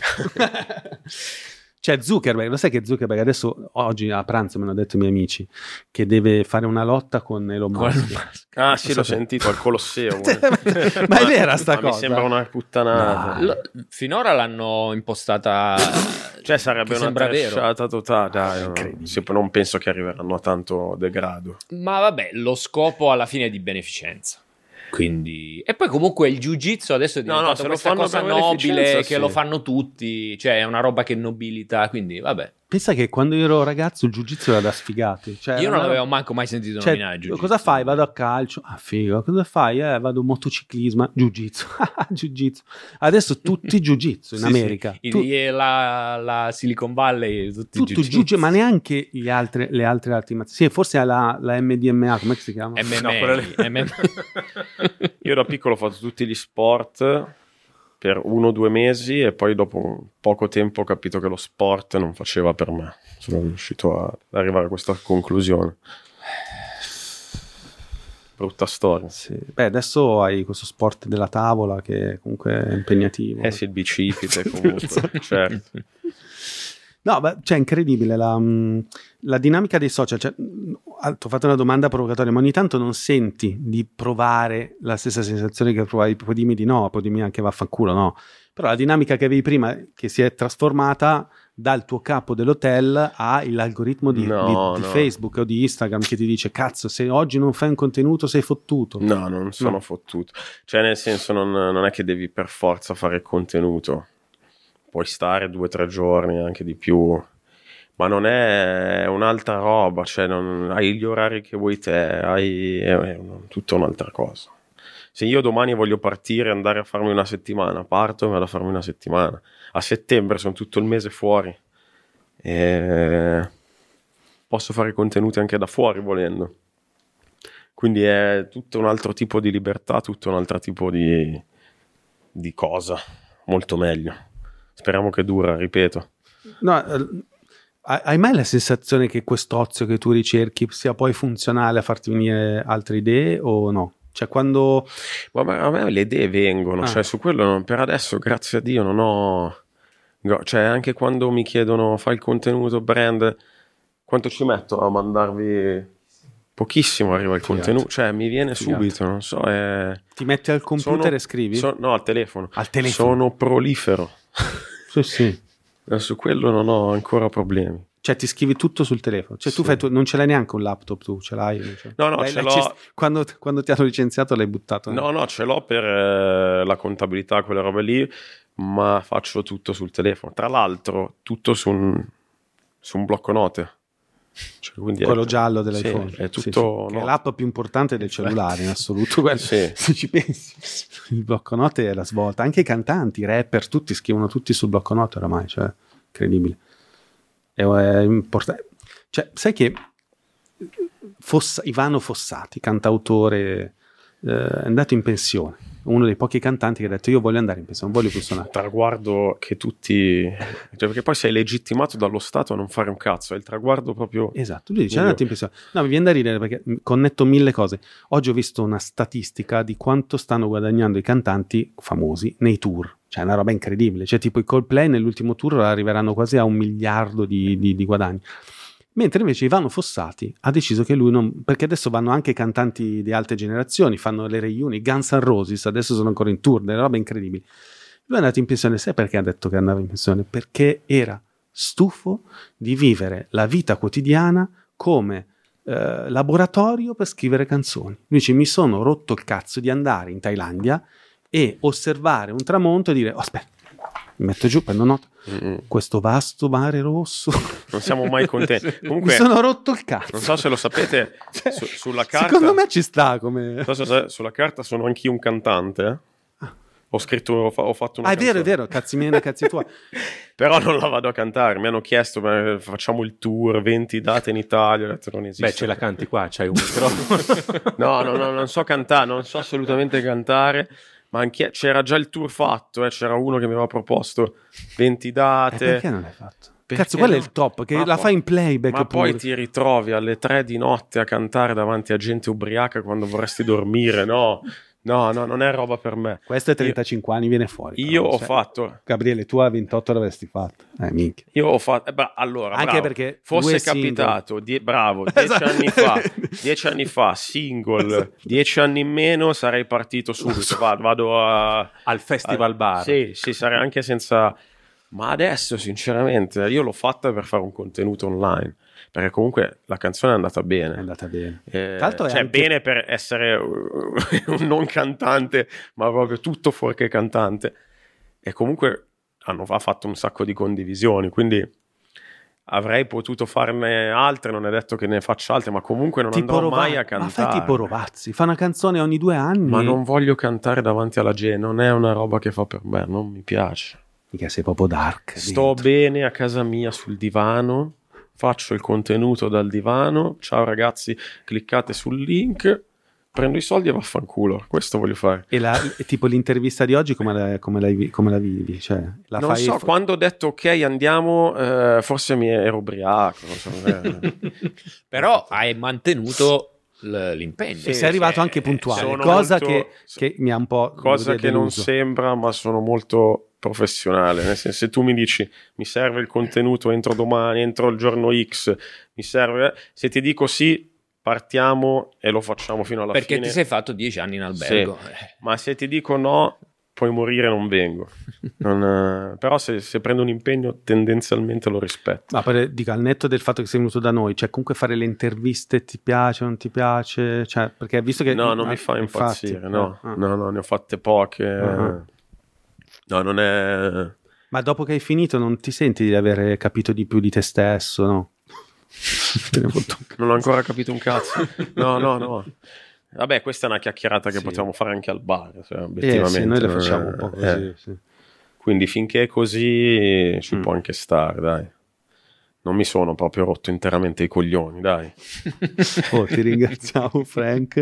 Cioè Zuckerberg, lo sai che Zuckerberg adesso, oggi a pranzo me l'hanno detto i miei amici, che deve fare una lotta con Elon Musk. Sì, l'ho sentito al Colosseo. Ma è vera sta cosa? Mi sembra una puttanata. Finora l'hanno impostata, cioè sarebbe una trashata totale. Dai, non penso che arriveranno a tanto degrado. Ma vabbè, lo scopo alla fine è di beneficenza. Quindi, e poi comunque il jiu-jitsu adesso è diventato questa cosa nobile che lo fanno tutti, cioè è una roba che nobilita, quindi vabbè, Pensa che quando io ero ragazzo il jiu-jitsu era da sfigati. Cioè, Io non l'avevo manco mai sentito nominare jiu-jitsu. Cosa fai? Vado a calcio. Ah, figo. Cosa fai? Vado a motociclismo. Jiu-jitsu. Jiu-jitsu. Adesso tutti jiu-jitsu in America. La Silicon Valley, tutto jiu-jitsu, ma neanche le altre arti marziali. Sì, forse la MDMA, come si chiama? MMA. Io da piccolo ho fatto tutti gli sport per 1 o 2 mesi e poi dopo poco tempo ho capito che lo sport non faceva per me. Sono riuscito ad arrivare a questa conclusione. Brutta storia. Sì. Beh, adesso hai questo sport della tavola che comunque è impegnativo. Sì, il bicipite comunque, certo. No, beh, cioè, è incredibile la dinamica dei social. Cioè, ti ho fatto una domanda provocatoria, ma ogni tanto non senti di provare la stessa sensazione che provavi? Puoi dirmi di no, puoi dirmi anche vaffanculo, no. Però la dinamica che avevi prima, che si è trasformata dal tuo capo dell'hotel all'algoritmo di Facebook o di Instagram che ti dice cazzo, se oggi non fai un contenuto sei fottuto. No, non sono fottuto. Cioè, nel senso, non è che devi per forza fare contenuto. Puoi stare 2 o 3 giorni, anche di più, ma non è un'altra roba, cioè hai gli orari che vuoi te, è tutta un'altra cosa. Se io domani voglio partire e andare a farmi una settimana, parto e vado a farmi una settimana. A settembre sono tutto il mese fuori e posso fare contenuti anche da fuori volendo. Quindi è tutto un altro tipo di libertà, tutto un altro tipo di cosa, molto meglio. Speriamo che dura, ripeto. No, hai mai la sensazione che quest'ozio che tu ricerchi sia poi funzionale a farti venire altre idee o no? Cioè quando... Ma a me le idee vengono, cioè su quello per adesso, grazie a Dio, non ho... Cioè anche quando mi chiedono fai il contenuto brand, quanto ci metto a mandarvi... Pochissimo arriva il contenuto, cioè mi viene subito, non so. Ti metti al computer e scrivi? No, al telefono. Al telefono? Sono prolifero. Sì. Su quello non ho ancora problemi. Cioè ti scrivi tutto sul telefono? Cioè tu non ce l'hai neanche un laptop, tu ce l'hai? Cioè, no, ce l'ho. Quando ti hanno licenziato l'hai buttato? No, ce l'ho per la contabilità, quelle robe lì, ma faccio tutto sul telefono. Tra l'altro tutto su un blocco note. Cioè, quello giallo dell'iPhone, è tutto che è l'app più importante del cellulare in assoluto. Se ci pensi, il blocco note è la svolta. Anche i cantanti, i rapper, tutti scrivono tutti sul blocco note oramai, cioè incredibile. È importante. Cioè, sai che Ivano Fossati, cantautore, è andato in pensione, uno dei pochi cantanti che ha detto io voglio andare in pensione, non voglio più suonare. Traguardo che tutti, cioè, perché poi sei legittimato dallo Stato a non fare un cazzo, è il traguardo proprio. Esatto, lui dice è andato in pensione. No, mi viene da ridere perché connetto 1000 cose. Oggi ho visto una statistica di quanto stanno guadagnando i cantanti famosi nei tour, cioè è una roba incredibile, cioè tipo i Coldplay nell'ultimo tour arriveranno quasi a 1 miliardo di guadagni. Mentre invece Ivano Fossati ha deciso che lui non... Perché adesso vanno anche cantanti di alte generazioni, fanno le reunioni, Guns N' Roses, adesso sono ancora in tour, delle robe incredibili. Lui è andato in pensione, sai perché ha detto che andava in pensione? Perché era stufo di vivere la vita quotidiana come laboratorio per scrivere canzoni. Lui dice, mi sono rotto il cazzo di andare in Thailandia e osservare un tramonto e dire, oh, aspetta, mi metto giù, prendo nota. Questo vasto mare rosso, non siamo mai contenti. Comunque, mi sono rotto il cazzo. Non so se lo sapete, cioè, sulla carta. Secondo me ci sta come. Non so se sulla carta sono anch'io un cantante. Ho scritto, ho fatto una canzone. È vero, cazzi miei, cazzi tuoi. Però non la vado a cantare. Mi hanno chiesto, facciamo il tour, 20 date in Italia. Ho detto, non esiste. Beh, ce la canti qua, c'hai un microfono. No, non so cantare, non so assolutamente cantare. Ma anche c'era già il tour fatto, c'era uno che mi aveva proposto 20 date. Perché non l'hai fatto? Cazzo, quello è il top, che la fai in playback. Ma poi ti ritrovi alle 3 di notte a cantare davanti a gente ubriaca quando vorresti dormire, no, non è roba per me. Questo è 35 anni, viene fuori. Io ho fatto... Gabriele, tu a 28 l'avresti fatto. Minchia. Io ho fatto... allora, anche bravo, perché fosse capitato, 10 anni fa, single, 10 anni in meno, sarei partito subito. Vado al festival bar. Sì, sarei anche senza... Ma adesso, sinceramente, io l'ho fatta per fare un contenuto online. Perché comunque la canzone è andata bene. È andata bene. Cioè, anche... bene per essere un non cantante, ma proprio tutto fuorché cantante. E comunque ha fatto un sacco di condivisioni. Quindi avrei potuto farne altre, non è detto che ne faccia altre, ma comunque non andrò mai a cantare. Ma fai tipo Rovazzi, fa una canzone ogni 2 anni. Ma non voglio cantare davanti alla gente, non è una roba che fa per me, non mi piace. Mica sei proprio dark. Sto bene a casa mia sul divano, faccio il contenuto dal divano, ciao ragazzi, cliccate sul link, prendo i soldi e vaffanculo, questo voglio fare. E tipo l'intervista di oggi come la vivi? Cioè, la non fai so, quando ho detto ok andiamo, forse mi ero ubriaco, non so. Però hai mantenuto l'impegno. E sei arrivato anche puntuale, sono cosa molto- che mi ha un po' cosa che non deluso. sembra, ma sono molto professionale, nel senso, se tu mi dici mi serve il contenuto entro domani, entro il giorno X, mi serve, se ti dico sì, partiamo e lo facciamo fino alla Perché fine. ti sei fatto 10 anni in albergo. Sì. Ma se ti dico no, puoi morire, non vengo. Però se prendo un impegno tendenzialmente lo rispetto. Ma dico, al netto del fatto che sei venuto da noi, cioè comunque fare le interviste ti piace o non ti piace? Cioè, perché visto che No, non mi fa impazzire, infatti, no, ne ho fatte poche. No, non è... Ma dopo che hai finito non ti senti di avere capito di più di te stesso, no? Non ho ancora capito un cazzo. No. Vabbè, questa è una chiacchierata che potevamo fare anche al bar, cioè, obiettivamente. Sì, noi le facciamo un po' così, sì. Quindi finché è così ci può anche stare, dai. Non mi sono proprio rotto interamente i coglioni, dai. Ti ringraziamo Frank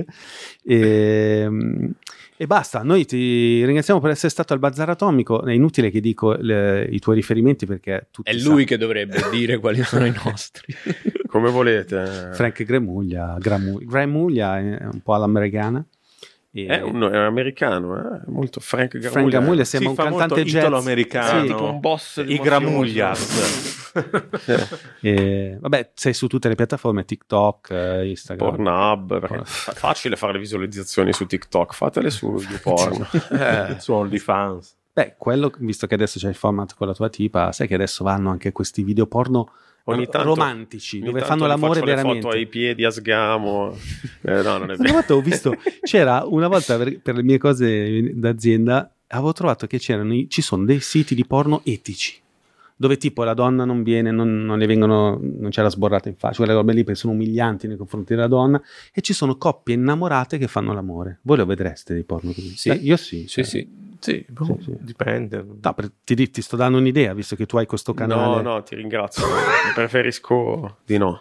e basta, noi ti ringraziamo per essere stato al Bazar Atomico. È inutile che dico i tuoi riferimenti perché tutti È lui che dovrebbe dire quali sono i nostri. Come volete. Frank Gramuglia è un po' all'americana. È un americano, è molto Frank Gramuglia. Frank Gramuglia sembra un cantante jazz italo-americano, sì, tipo un boss i Gramuglias. Vabbè, sei su tutte le piattaforme, TikTok, Instagram, Pornhub, perché è facile fare le visualizzazioni su TikTok, fatele su YouPorn. Su OnlyFans. Beh, quello, visto che adesso c'è il format con la tua tipa, sai che adesso vanno anche questi video porno Ogni tanto, romantici, ogni dove tanto fanno l'amore faccio le veramente. foto ai piedi a sgamo. No, non è Una vero. volta ho visto, c'era una volta per le mie cose d'azienda, avevo trovato che ci sono dei siti di porno etici, dove tipo la donna non viene, non le vengono, non c'è la sborrata in faccia, quelle robe lì perché sono umilianti nei confronti della donna, e ci sono coppie innamorate che fanno l'amore. Voi lo vedreste dei porno così? Sì. Io sì. Sì, sì. Sì, dipende. No, ti sto dando un'idea, visto che tu hai questo canale. No, ti ringrazio. Preferisco di no.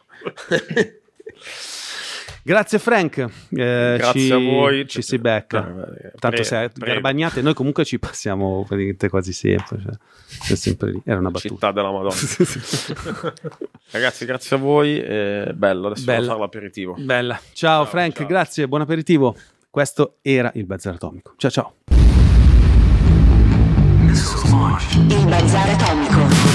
Grazie Frank. Grazie a voi. Ci si becca. Tanto se garbagnate, noi comunque ci passiamo praticamente quasi sempre. Cioè, è sempre lì. Era una battuta. Città della Madonna. Ragazzi, grazie a voi. Bello, adesso devo fare l'aperitivo. Bella. Ciao Frank, ciao. grazie, buon aperitivo. Questo era il Bazar Atomico. Ciao ciao. Il Bazar Atomico.